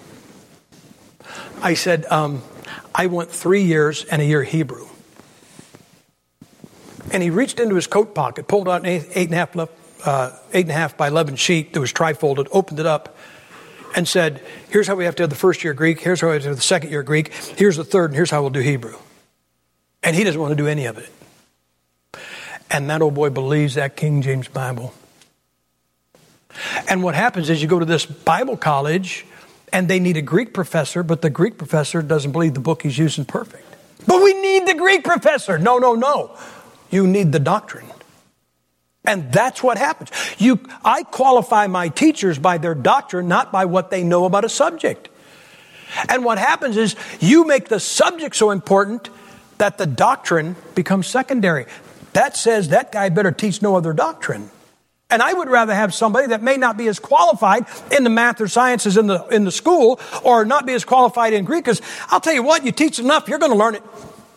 I said, um, I want three years and a year Hebrew. And he reached into his coat pocket, pulled out an eight, eight and a half uh, eight and a half by eleven sheet that was trifolded, opened it up, and said, here's how we have to have the first year Greek, here's how we have to have the second year Greek, here's the third, and here's how we'll do Hebrew. And he doesn't want to do any of it. And that old boy believes that King James Bible. And what happens is you go to this Bible college and they need a Greek professor, but the Greek professor doesn't believe the book he's using perfect. But we need the Greek professor. No, no, no. You need the doctrine. And that's what happens. You, I qualify my teachers by their doctrine, not by what they know about a subject. And what happens is you make the subject so important that the doctrine becomes secondary. That says that guy better teach no other doctrine. And I would rather have somebody that may not be as qualified in the math or sciences in the in the school, or not be as qualified in Greek, because I'll tell you what, you teach enough, you're going to learn it.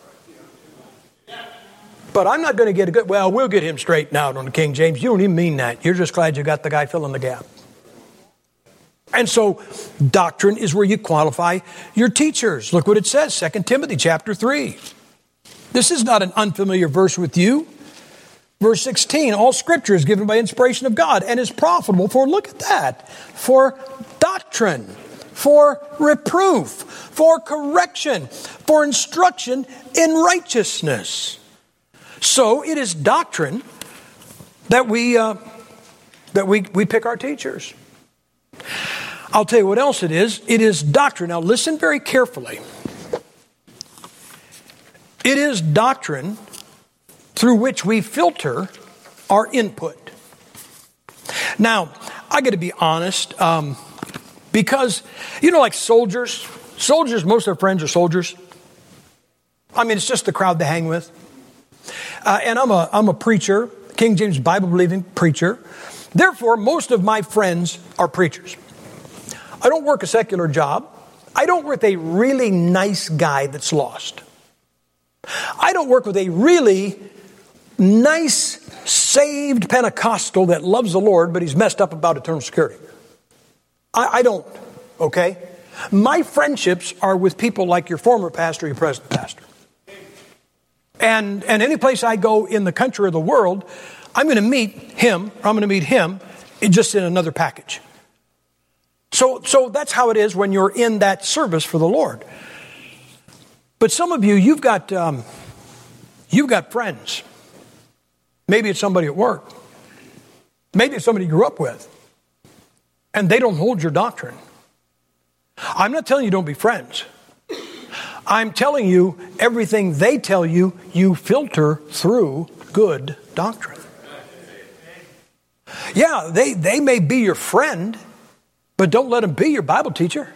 But I'm not going to get a good, well, we'll get him straightened out on the King James. You don't even mean that. You're just glad you got the guy filling the gap. And so doctrine is where you qualify your teachers. Look what it says, Second Timothy chapter three. This is not an unfamiliar verse with you. Verse sixteen, all scripture is given by inspiration of God and is profitable for, look at that, for doctrine, for reproof, for correction, for instruction in righteousness. So it is doctrine that we uh, that we, we pick our teachers. I'll tell you what else it is. It is doctrine. Now listen very carefully. It is doctrine through which we filter our input. Now, I got to be honest, um, because, you know, like soldiers, soldiers, most of their friends are soldiers. I mean, it's just the crowd they hang with. Uh, and I'm a, I'm a preacher, King James Bible-believing preacher. Therefore, most of my friends are preachers. I don't work a secular job. I don't work with a really nice guy that's lost. I don't work with a really nice, saved Pentecostal that loves the Lord, but he's messed up about eternal security. I, I don't, okay? My friendships are with people like your former pastor, your present pastor. And, and any place I go in the country or the world, I'm going to meet him, or I'm going to meet him just in another package. So, so that's how it is when you're in that service for the Lord. But some of you, you've got, um, you've got friends. Maybe it's somebody at work. Maybe it's somebody you grew up with. And they don't hold your doctrine. I'm not telling you don't be friends. I'm telling you everything they tell you, you filter through good doctrine. Yeah, they, they may be your friend, but don't let them be your Bible teacher.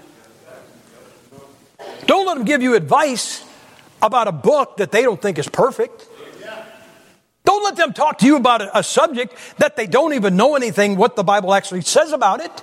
Don't let them give you advice about a book that they don't think is perfect. Don't let them talk to you about a, a subject that they don't even know anything what the Bible actually says about it.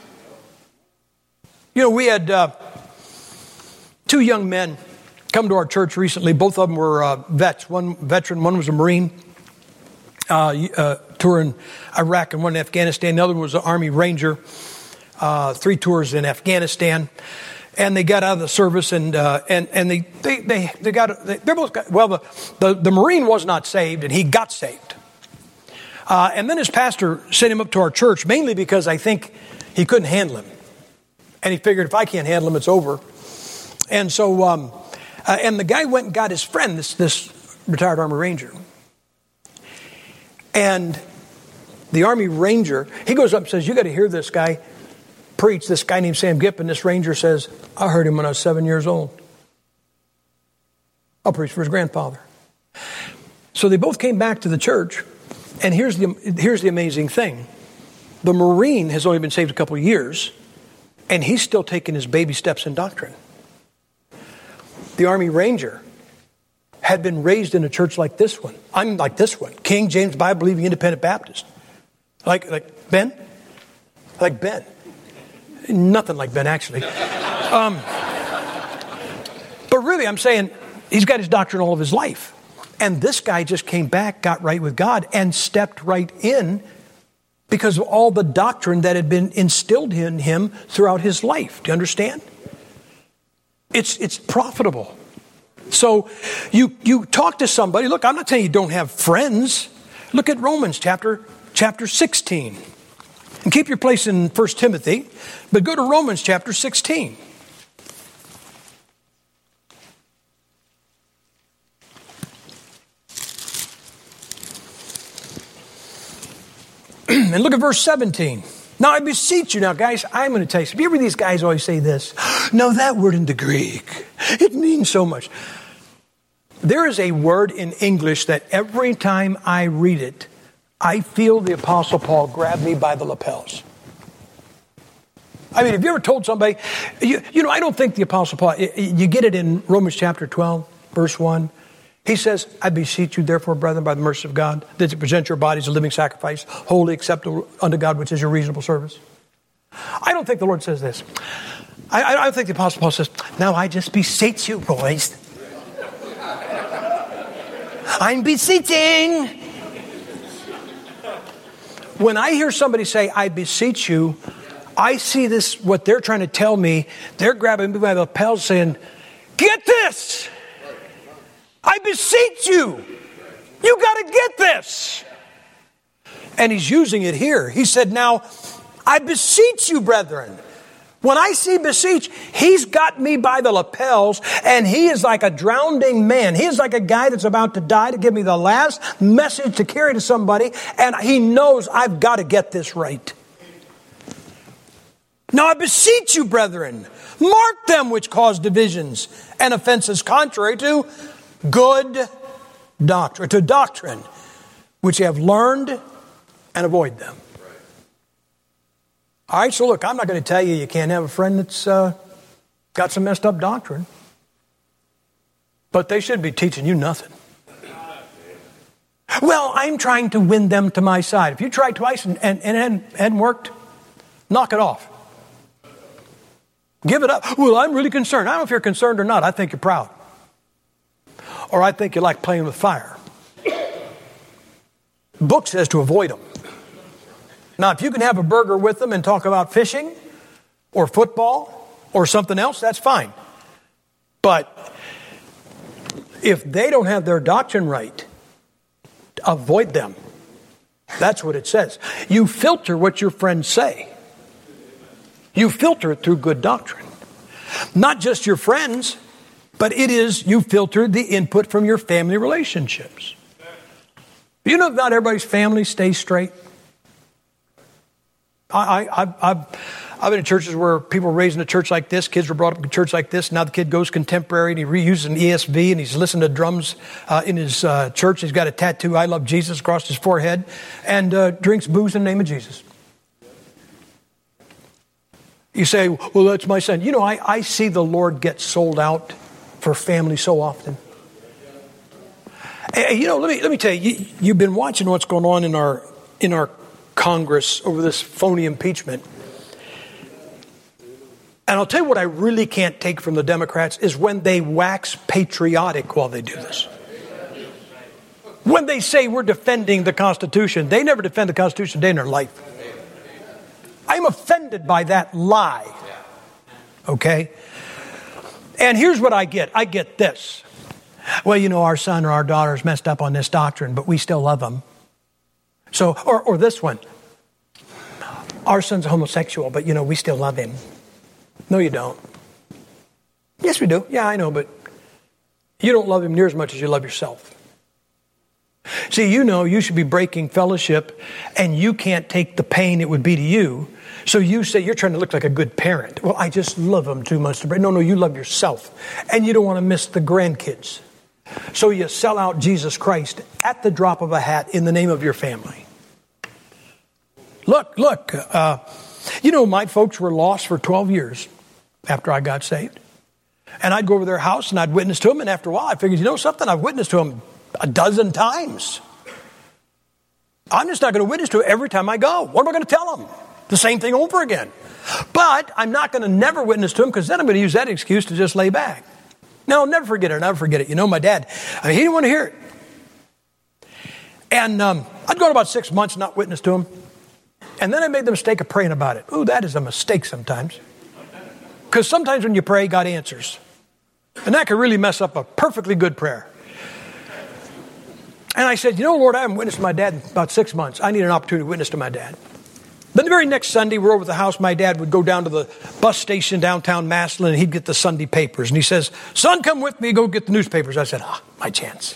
You know, we had uh, two young men come to our church recently. Both of them were uh, vets. One veteran, one was a Marine, uh, uh, tour in Iraq and one in Afghanistan. The other one was an Army Ranger, uh, three tours in Afghanistan. And they got out of the service, and uh, and and they they they, they got they, they're both got, well the, the the Marine was not saved, and he got saved. Uh, and then his pastor sent him up to our church, mainly because I think he couldn't handle him, and he figured if I can't handle him, it's over. And so um, uh, and the guy went and got his friend, this this retired Army Ranger, and the Army Ranger, he goes up and says, "You got to hear this guy preach." This guy named Sam Gipp, and this ranger says, "I heard him when I was seven years old. I'll preach for his grandfather." So they both came back to the church, and here's the here's the amazing thing. The Marine has only been saved a couple of years, and he's still taking his baby steps in doctrine. The Army Ranger had been raised in a church like this one. I'm like this one, King James Bible-believing Independent Baptist. Like, like Ben? Like Ben. Nothing like Ben, actually. Um, but really, I'm saying he's got his doctrine all of his life. And this guy just came back, got right with God, and stepped right in because of all the doctrine that had been instilled in him throughout his life. Do you understand? It's it's profitable. So you you talk to somebody. Look, I'm not telling you don't have friends. Look at Romans chapter chapter sixteen. And keep your place in First Timothy, but go to Romans chapter sixteen. And look at verse seventeen. Now I beseech you, now guys, I'm going to tell you, you ever these guys always say this? No, that word in the Greek, it means so much. There is a word in English that every time I read it, I feel the Apostle Paul grab me by the lapels. I mean, have you ever told somebody, you, you know, I don't think the Apostle Paul, you get it in Romans chapter twelve, verse one. He says, I beseech you, therefore, brethren, by the mercy of God, that you present your bodies a living sacrifice, holy, acceptable unto God, which is your reasonable service. I don't think the Lord says this. I, I don't think the Apostle Paul says, now I just beseech you, boys. I'm beseeching. When I hear somebody say, I beseech you, I see this, what they're trying to tell me. They're grabbing me by the lapels saying, get this. I beseech you. You got to get this. And he's using it here. He said, now, I beseech you, brethren. When I see beseech, he's got me by the lapels, and he is like a drowning man. He is like a guy that's about to die to give me the last message to carry to somebody, and he knows I've got to get this right. Now I beseech you, brethren, mark them which cause divisions and offenses contrary to good doctrine, to doctrine, which you have learned, and avoid them. All right, so look, I'm not going to tell you you can't have a friend that's uh, got some messed up doctrine. But they should be teaching you nothing. Well, I'm trying to win them to my side. If you tried twice and, and, and it hadn't, hadn't worked, knock it off. Give it up. Well, I'm really concerned. I don't know if you're concerned or not. I think you're proud. Or I think you like playing with fire. Book says to avoid them. Now, if you can have a burger with them and talk about fishing or football or something else, that's fine. But if they don't have their doctrine right, avoid them. That's what it says. You filter what your friends say. You filter it through good doctrine. Not just your friends, but it is, you filter the input from your family relationships. You know, not everybody's family stays straight. I, I, I've, I've been in churches where people were raised in a church like this. Kids were brought up in a church like this. Now the kid goes contemporary and he reuses an E S V and he's listening to drums uh, in his uh, church. He's got a tattoo, I love Jesus, across his forehead, and uh, drinks booze in the name of Jesus. You say, well, that's my son. You know, I, I see the Lord get sold out for family so often. Hey, you know, let me let me tell you, you, you've been watching what's going on in our in our Congress over this phony impeachment. And I'll tell you what I really can't take from the Democrats is when they wax patriotic while they do this. When they say we're defending the Constitution, they never defend the Constitution a day in their life. I'm offended by that lie. Okay? And here's what I get. I get this. Well, you know, our son or our daughter's messed up on this doctrine, but we still love them. So, or, or this one. Our son's homosexual, but, you know, we still love him. No, you don't. Yes, we do. Yeah, I know, but you don't love him near as much as you love yourself. See, you know you should be breaking fellowship, and you can't take the pain it would be to you. So you say you're trying to look like a good parent. Well, I just love them too much to break. No, no, you love yourself, and you don't want to miss the grandkids. So you sell out Jesus Christ at the drop of a hat in the name of your family. Look, look, uh, you know, my folks were lost for twelve years after I got saved. And I'd go over their house and I'd witness to them. And after a while, I figured, you know something? I've witnessed to them a dozen times. I'm just not going to witness to it every time I go. What am I going to tell them? The same thing over again. But I'm not going to never witness to them because then I'm going to use that excuse to just lay back. No, never forget it. I'll never forget it. You know, my dad, I mean, he didn't want to hear it. And um, I'd go to about six months not witness to him. And then I made the mistake of praying about it. Ooh, that is a mistake sometimes. Because sometimes when you pray, God answers. And that can really mess up a perfectly good prayer. And I said, you know, Lord, I haven't witnessed to my dad in about six months. I need an opportunity to witness to my dad. Then the very next Sunday, we're over at the house. My dad would go down to the bus station downtown Massillon, and he'd get the Sunday papers. And he says, son, come with me, go get the newspapers. I said, ah, my chance.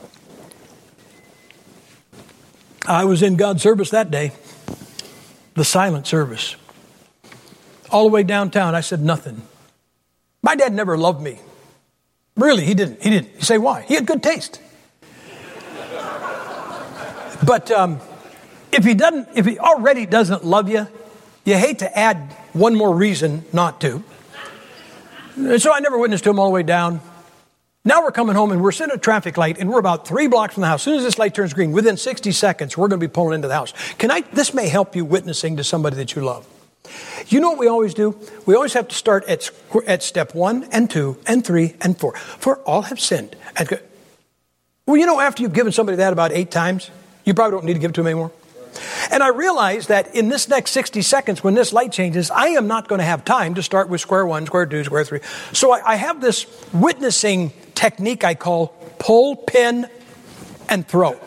I was in God's service that day, the silent service. All the way downtown, I said nothing. My dad never loved me. Really, he didn't. He didn't. You say why? He had good taste. But um, if he doesn't, if he already doesn't love you, you hate to add one more reason not to. And so I never witnessed to him all the way down. Now we're coming home and we're sitting at a traffic light and we're about three blocks from the house. As soon as this light turns green, within sixty seconds, we're going to be pulling into the house. Can I? This may help you witnessing to somebody that you love. You know what we always do? We always have to start at, at step one and two and three and four. For all have sinned. And, well, you know, after you've given somebody that about eight times, you probably don't need to give it to them anymore. And I realize that in this next sixty seconds, when this light changes, I am not going to have time to start with square one, square two, square three. So I, I have this witnessing technique I call pull, pin, and throw.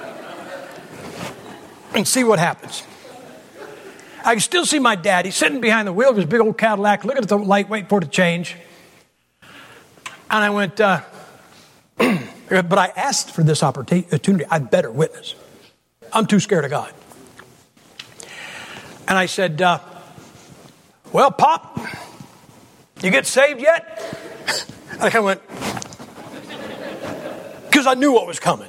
And see what happens. I can still see my dad. He's sitting behind the wheel of his big old Cadillac, looking at the light, waiting for it to change. And I went, uh, but I asked for this opportunity. I better witness. I'm too scared of God. And I said, uh, well, Pop, you get saved yet? And I kind of went, because I knew what was coming.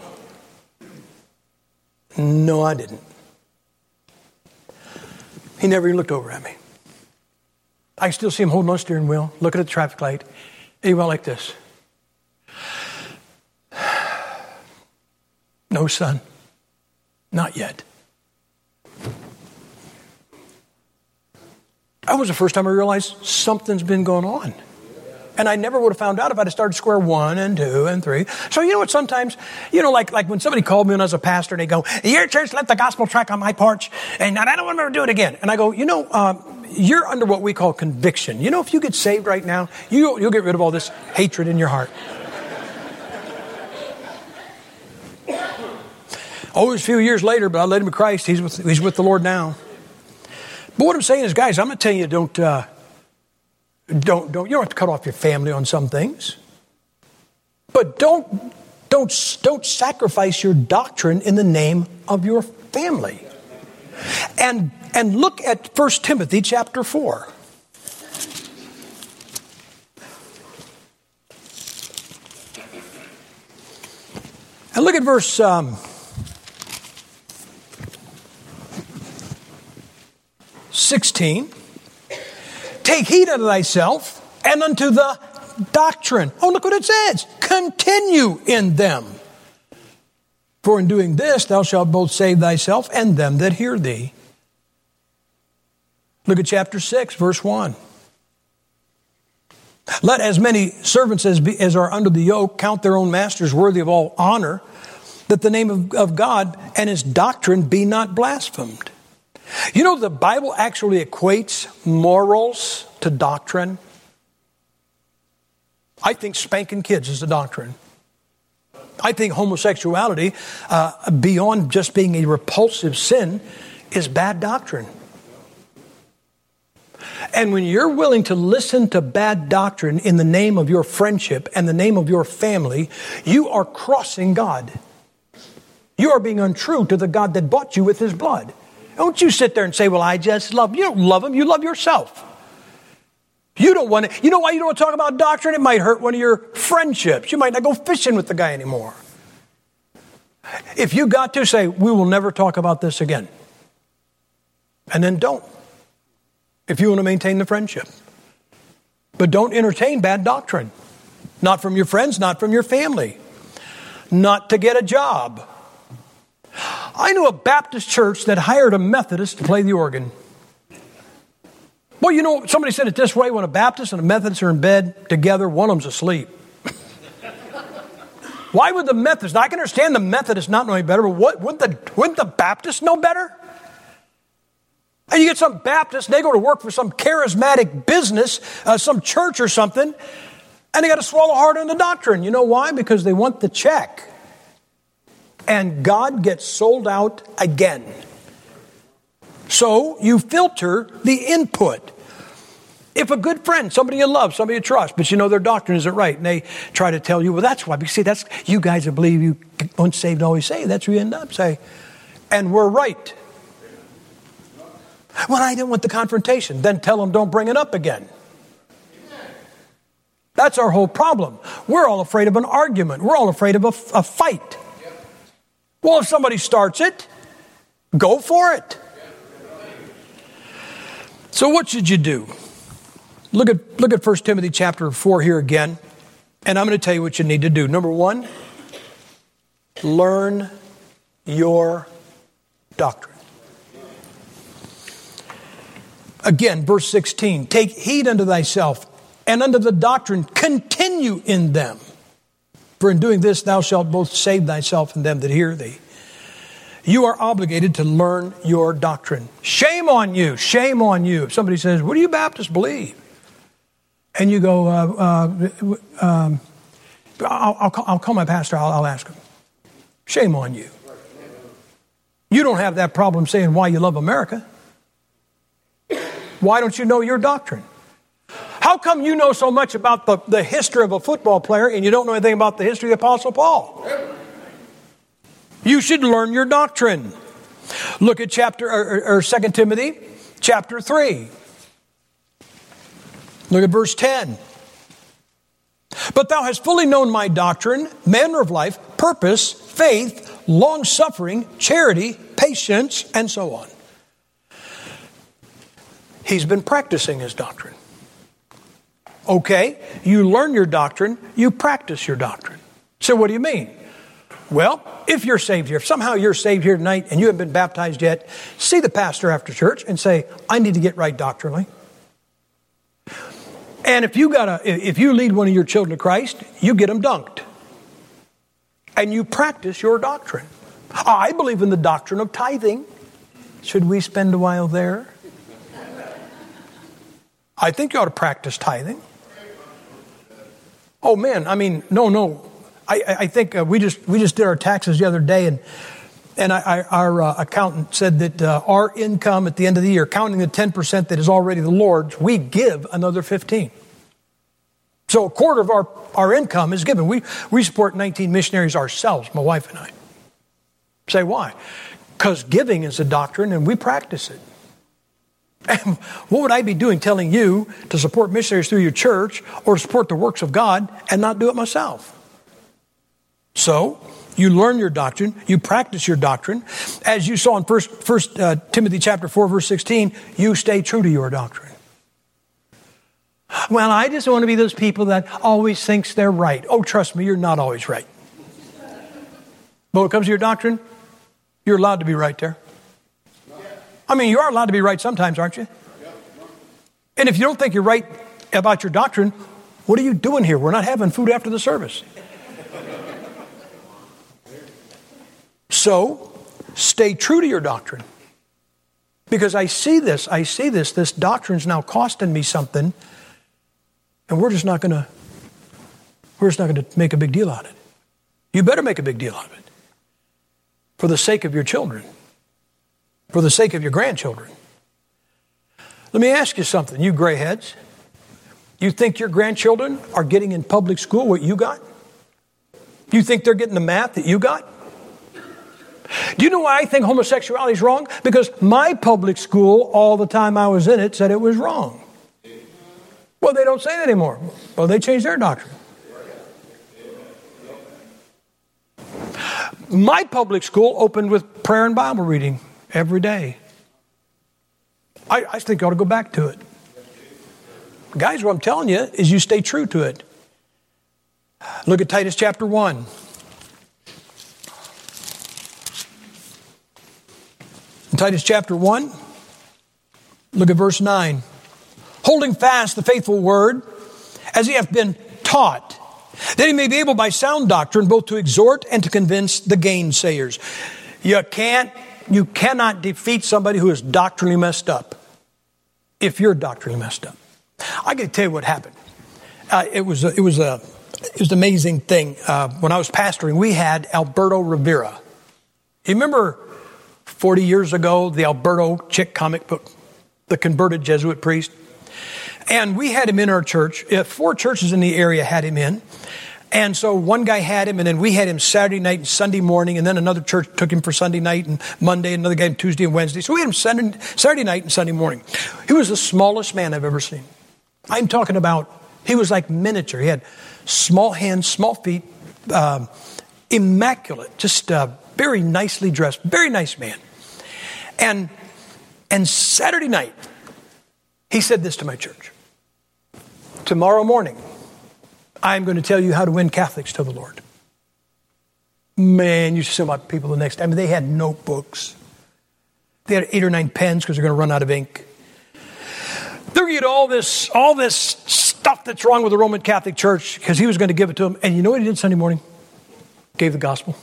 No, I didn't. He never even looked over at me. I can still see him holding on the steering wheel, looking at the traffic light. And he went like this. No, son. Not yet. That was the first time I realized something's been going on. And I never would have found out if I'd have started square one and two and three. So you know what, sometimes, you know, like like when somebody called me when I was a pastor and they go, your church left the gospel track on my porch and I don't want to ever do it again. And I go, you know, um, you're under what we call conviction. You know, if you get saved right now, you, you'll get rid of all this hatred in your heart. Oh, it was a few years later, but I led him to Christ. He's with, he's with the Lord now. But what I'm saying is, guys, I'm going to tell you, don't, uh, don't, don't, you don't have to cut off your family on some things. But don't, don't, don't sacrifice your doctrine in the name of your family. And, and look at First Timothy chapter four. And look at verse... Um, sixteen, take heed unto thyself and unto the doctrine. Oh, look what it says. Continue in them. For in doing this, thou shalt both save thyself and them that hear thee. Look at chapter six, verse one. Let as many servants as, be, as are under the yoke count their own masters worthy of all honor, that the name of, of God and his doctrine be not blasphemed. You know, the Bible actually equates morals to doctrine. I think spanking kids is a doctrine. I think homosexuality, uh, beyond just being a repulsive sin, is bad doctrine. And when you're willing to listen to bad doctrine in the name of your friendship and the name of your family, you are crossing God. You are being untrue to the God that bought you with his blood. Don't you sit there and say, well, I just love him. You don't love him. You love yourself. You don't want to. You know why you don't want to talk about doctrine? It might hurt one of your friendships. You might not go fishing with the guy anymore. If you got to say, we will never talk about this again. And then don't. If you want to maintain the friendship. But don't entertain bad doctrine. Not from your friends, not from your family. Not to get a job. I knew a Baptist church that hired a Methodist to play the organ. Well, you know, somebody said it this way, when a Baptist and a Methodist are in bed together, one of them's asleep. Why would the Methodist, now I can understand the Methodist not knowing better, but what, would the, wouldn't the Baptist know better? And you get some Baptist, they go to work for some charismatic business, uh, some church or something, and they got to swallow hard on the doctrine. You know why? Because they want the check. and God gets sold out again. So you filter the input. If a good friend, somebody you love, somebody you trust, but you know their doctrine isn't right, and they try to tell you, well, that's why. Because see, that's you guys that believe you once saved, always saved. That's where you end up. Say, and we're right. Well, I didn't want the confrontation. Then tell them don't bring it up again. That's our whole problem. We're all afraid of an argument. We're all afraid of a, a fight. Well, if somebody starts it, go for it. So what should you do? Look at look at First Timothy chapter four here again. And I'm going to tell you what you need to do. Number one, learn your doctrine. Again, verse sixteen, take heed unto thyself and unto the doctrine, continue in them. For in doing this, thou shalt both save thyself and them that hear thee. You are obligated to learn your doctrine. Shame on you. Shame on you. If somebody says, what do you Baptists believe? And you go, uh, uh, um, I'll, I'll, call, I'll call my pastor. I'll, I'll ask him. Shame on you. You don't have that problem saying why you love America. Why don't you know your doctrine? How come you know so much about the, the history of a football player and you don't know anything about the history of the Apostle Paul? You should learn your doctrine. Look at chapter or, or Second Timothy chapter three. Look at verse ten. But thou hast fully known my doctrine, manner of life, purpose, faith, long-suffering, charity, patience, and so on. He's been practicing his doctrine. Okay, you learn your doctrine, you practice your doctrine. So what do you mean? Well, if you're saved here, if somehow you're saved here tonight and you haven't been baptized yet, see the pastor after church and say, I need to get right doctrinally. And if you gotta, if you lead one of your children to Christ, you get them dunked. And you practice your doctrine. I believe in the doctrine of tithing. Should we spend a while there? I think you ought to practice tithing. Oh man, I mean, no, no. I, I think uh, we just we just did our taxes the other day, and and I, I, our uh, accountant said that uh, our income at the end of the year, counting the ten percent that is already the Lord's, we give another fifteen. So a quarter of our, our income is given. We we support nineteen missionaries ourselves, my wife and I. Say why? Because giving is a doctrine, and we practice it. And what would I be doing telling you to support missionaries through your church or support the works of God and not do it myself? So, you learn your doctrine, you practice your doctrine. As you saw in First, First uh, Timothy chapter four, verse sixteen, you stay true to your doctrine. Well, I just want to be those people that always thinks they're right. Oh, trust me, you're not always right. But when it comes to your doctrine, you're allowed to be right there. I mean, you are allowed to be right sometimes, aren't you? And if you don't think you're right about your doctrine, what are you doing here? We're not having food after the service. So, stay true to your doctrine. Because I see this, I see this, this doctrine's now costing me something, and we're just not going to, we're just not going to make a big deal out of it. You better make a big deal out of it. For the sake of your children. For the sake of your grandchildren. Let me ask you something, you gray heads. You think your grandchildren are getting in public school what you got? You think they're getting the math that you got? Do you know why I think homosexuality is wrong? Because my public school, all the time I was in it, said it was wrong. Well, they don't say that anymore. Well, they changed their doctrine. My public school opened with prayer and Bible reading every day. I, I think I ought to go back to it. Guys, what I'm telling you is you stay true to it. Look at Titus chapter one. In Titus chapter one, look at verse nine. Holding fast the faithful word, as he hath been taught, that he may be able by sound doctrine both to exhort and to convince the gainsayers. You can't, you cannot defeat somebody who is doctrinally messed up if you're doctrinally messed up. I got to tell you what happened. Uh, it was a, it was a it was an amazing thing. Uh, when I was pastoring, we had Alberto Rivera. You remember forty years ago, the Alberto Chick comic book, the converted Jesuit priest? And we had him in our church. Four churches in the area had him in. And so one guy had him, and then we had him Saturday night and Sunday morning, and then another church took him for Sunday night and Monday, and another guy Tuesday and Wednesday. So we had him Sunday, Saturday night and Sunday morning. He was the smallest man I've ever seen. I'm talking about, he was like miniature. He had small hands, small feet, um, immaculate, just uh, very nicely dressed, very nice man. And, and Saturday night, he said this to my church. Tomorrow morning, I'm going to tell you how to win Catholics to the Lord. Man, you should see about people the next time. I mean, they had notebooks. They had eight or nine pens because they're going to run out of ink. They're going to get all this, all this stuff that's wrong with the Roman Catholic Church because he was going to give it to them. And you know what he did Sunday morning? Gave the gospel.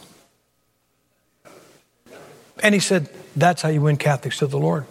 And he said, that's how you win Catholics to the Lord.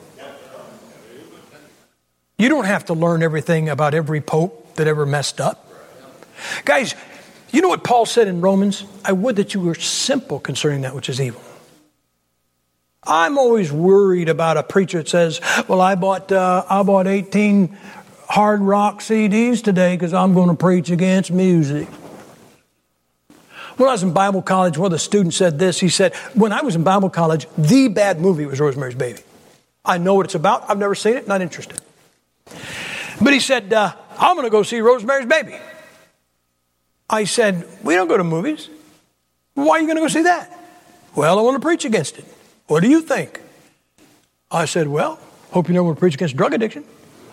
You don't have to learn everything about every pope that ever messed up. Guys, you know what Paul said in Romans? I would that you were simple concerning that which is evil. I'm always worried about a preacher that says, well, I bought uh, I bought eighteen hard rock C Ds today because I'm going to preach against music. When I was in Bible college, one of the students said this. He said, when I was in Bible college, the bad movie was Rosemary's Baby. I know what it's about. I've never seen it. Not interested. But he said, uh, I'm going to go see Rosemary's Baby. I said, we don't go to movies. Why are you going to go see that? Well, I want to preach against it. What do you think? I said, well, hope you know we'll preach against drug addiction.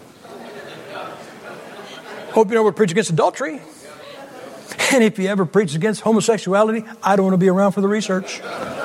Hope you know we'll preach against adultery. And if you ever preach against homosexuality, I don't want to be around for the research.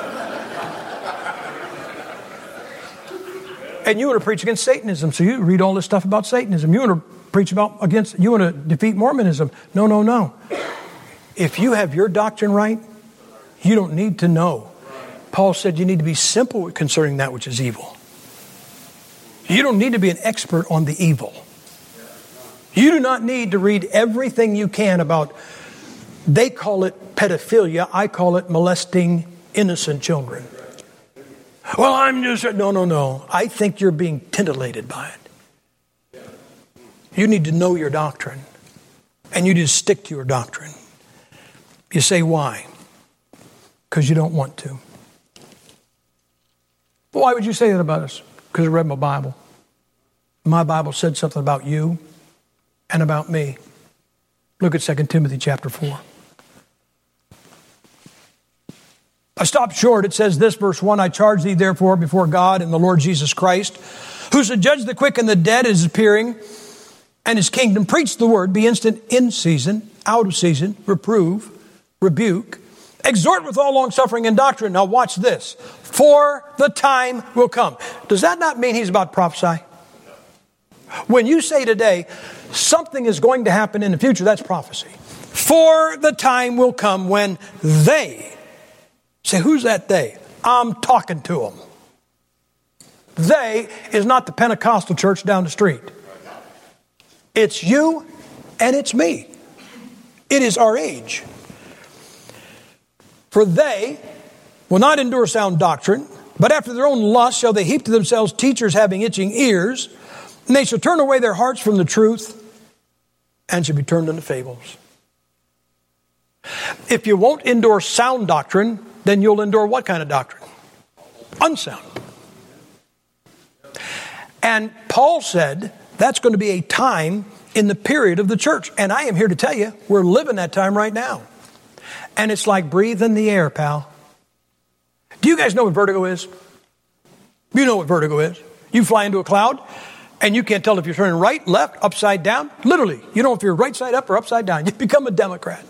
And you want to preach against Satanism, so you read all this stuff about Satanism. You want to preach about against, you want to defeat Mormonism. No, no, no. If you have your doctrine right, you don't need to know. Paul said you need to be simple concerning that which is evil. You don't need to be an expert on the evil. You do not need to read everything you can about, they call it pedophilia, I call it molesting innocent children. Well, I'm just, no, no, no. I think you're being titillated by it. You need to know your doctrine. And you need to stick to your doctrine. You say, why? Because you don't want to. Why would you say that about us? Because I read my Bible. My Bible said something about you and about me. Look at Second Timothy chapter four. I stopped short. It says this, verse one, I charge thee therefore before God and the Lord Jesus Christ, who shall judge the quick and the dead is appearing, and his kingdom. Preach the word, be instant in season, out of season, reprove, rebuke, exhort with all long suffering and doctrine. Now watch this. For the time will come. Does that not mean he's about to prophesy? When you say today, something is going to happen in the future, that's prophecy. For the time will come when they, say, who's that they? I'm talking to them. They is not the Pentecostal church down the street. It's you and it's me. It is our age. For they will not endure sound doctrine, but after their own lust shall they heap to themselves teachers having itching ears, and they shall turn away their hearts from the truth and shall be turned into fables. If you won't endure sound doctrine, then you'll endure what kind of doctrine? Unsound. And Paul said that's going to be a time in the period of the church. And I am here to tell you, we're living that time right now. And it's like breathing the air, pal. Do you guys know what vertigo is? You know what vertigo is. You fly into a cloud and you can't tell if you're turning right, left, upside down. Literally, you don't know if you're right side up or upside down. You become a Democrat.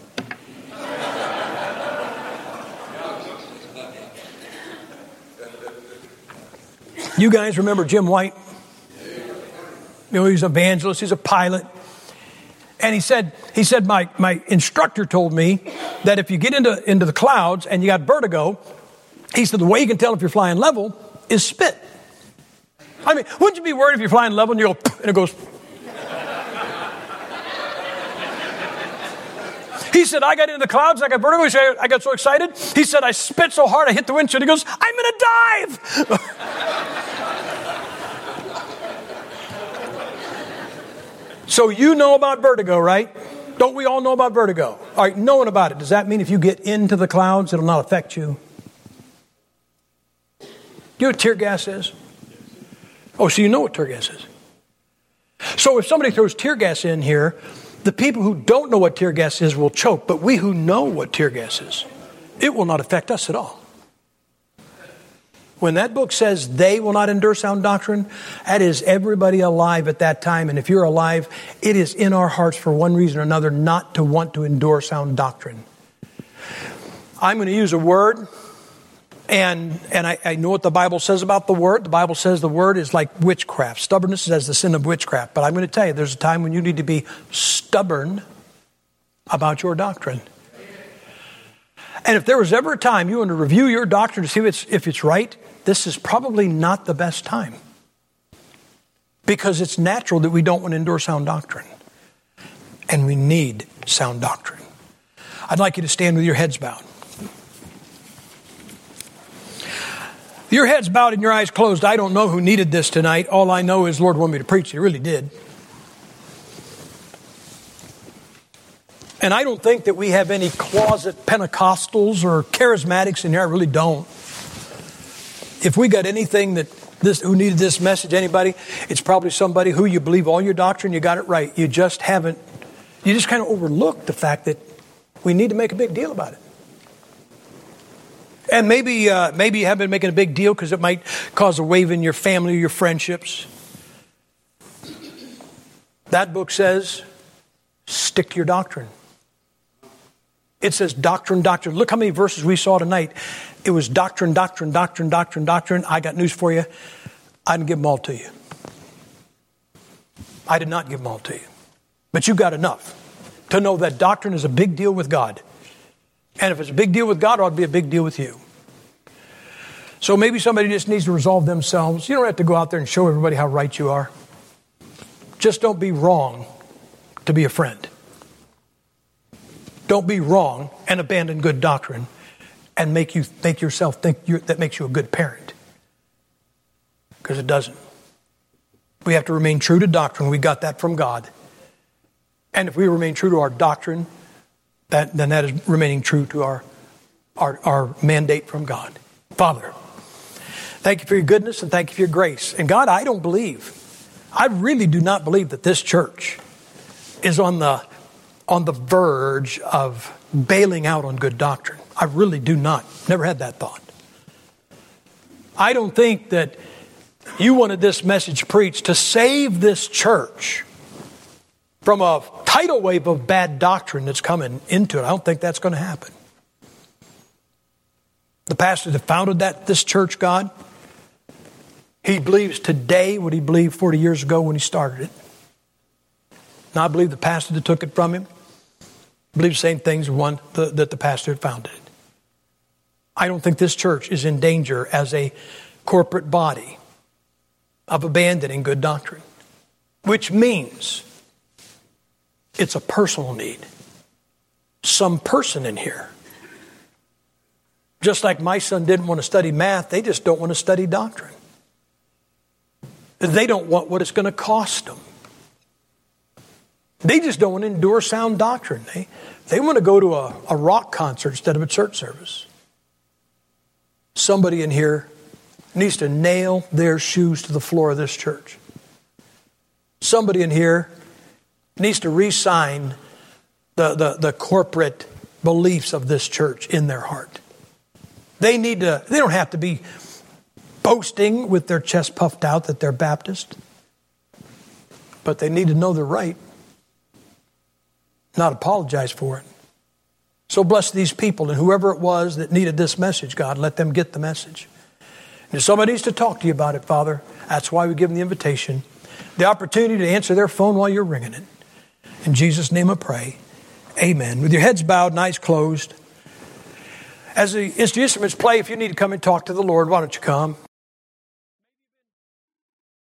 You guys remember Jim White? You know, he's an evangelist, he's a pilot. And he said, he said, my, my instructor told me that if you get into, into the clouds and you got vertigo, he said the way you can tell if you're flying level is spit. I mean, wouldn't you be worried if you're flying level and you go, and it goes. He said, I got into the clouds, I got vertigo. He said, I got so excited. He said, I spit so hard, I hit the windshield. He goes, I'm going to dive. So you know about vertigo, right? Don't we all know about vertigo? All right, knowing about it, does that mean if you get into the clouds, it'll not affect you? Do you know what tear gas is? Oh, so you know what tear gas is. So if somebody throws tear gas in here, the people who don't know what tear gas is will choke, but we who know what tear gas is, it will not affect us at all. When that book says they will not endure sound doctrine, that is everybody alive at that time. And if you're alive, it is in our hearts for one reason or another not to want to endure sound doctrine. I'm going to use a word, and and I, I know what the Bible says about the word. The Bible says the word is like witchcraft. Stubbornness is as the sin of witchcraft. But I'm going to tell you, there's a time when you need to be stubborn about your doctrine. And if there was ever a time you want to review your doctrine to see if it's, if it's right, this is probably not the best time. Because it's natural that we don't want to endure sound doctrine. And we need sound doctrine. I'd like you to stand with your heads bowed. Your heads bowed and your eyes closed. I don't know who needed this tonight. All I know is the Lord wanted me to preach. He really did. And I don't think that we have any closet Pentecostals or charismatics in here. I really don't. If we got anything that this who needed this message, anybody, it's probably somebody who you believe all your doctrine, you got it right. You just haven't, you just kind of overlooked the fact that we need to make a big deal about it. And maybe uh, maybe you haven't been making a big deal because it might cause a wave in your family or your friendships. That book says, stick to your doctrine. It says doctrine, doctrine. Look how many verses we saw tonight. It was doctrine, doctrine, doctrine, doctrine, doctrine. I got news for you. I didn't give them all to you. I did not give them all to you. But you got enough to know that doctrine is a big deal with God. And if it's a big deal with God, it ought to be a big deal with you. So maybe somebody just needs to resolve themselves. You don't have to go out there and show everybody how right you are. Just don't be wrong to be a friend. Don't be wrong and abandon good doctrine and make you make yourself think you're, that makes you a good parent. Because it doesn't. We have to remain true to doctrine. We got that from God. And if we remain true to our doctrine, that, then that is remaining true to our, our, our mandate from God. Father, thank you for your goodness and thank you for your grace. And God, I don't believe, I really do not believe that this church is on the on the verge of bailing out on good doctrine. I really do not. Never had that thought. I don't think that you wanted this message preached to save this church from a tidal wave of bad doctrine that's coming into it. I don't think that's going to happen. The pastor that founded that this church, God, he believes today what he believed forty years ago when he started it. And I believe the pastor that took it from him believes the same things one the, that the pastor had founded it. I don't think this church is in danger as a corporate body of abandoning good doctrine, which means it's a personal need. Some person in here, just like my son didn't want to study math, they just don't want to study doctrine. They don't want what it's going to cost them. They just don't want to endure sound doctrine. They, they want to go to a, a rock concert instead of a church service. Somebody in here needs to nail their shoes to the floor of this church. Somebody in here needs to re-sign the, the, the corporate beliefs of this church in their heart. They need to, they don't have to be boasting with their chest puffed out that they're Baptist. But they need to know they're right. Not apologize for it. So bless these people and whoever it was that needed this message, God, let them get the message. And if somebody needs to talk to you about it, Father, that's why we give them the invitation, the opportunity to answer their phone while you're ringing it. In Jesus' name I pray. Amen. With your heads bowed and eyes closed. As the instruments play, if you need to come and talk to the Lord, why don't you come?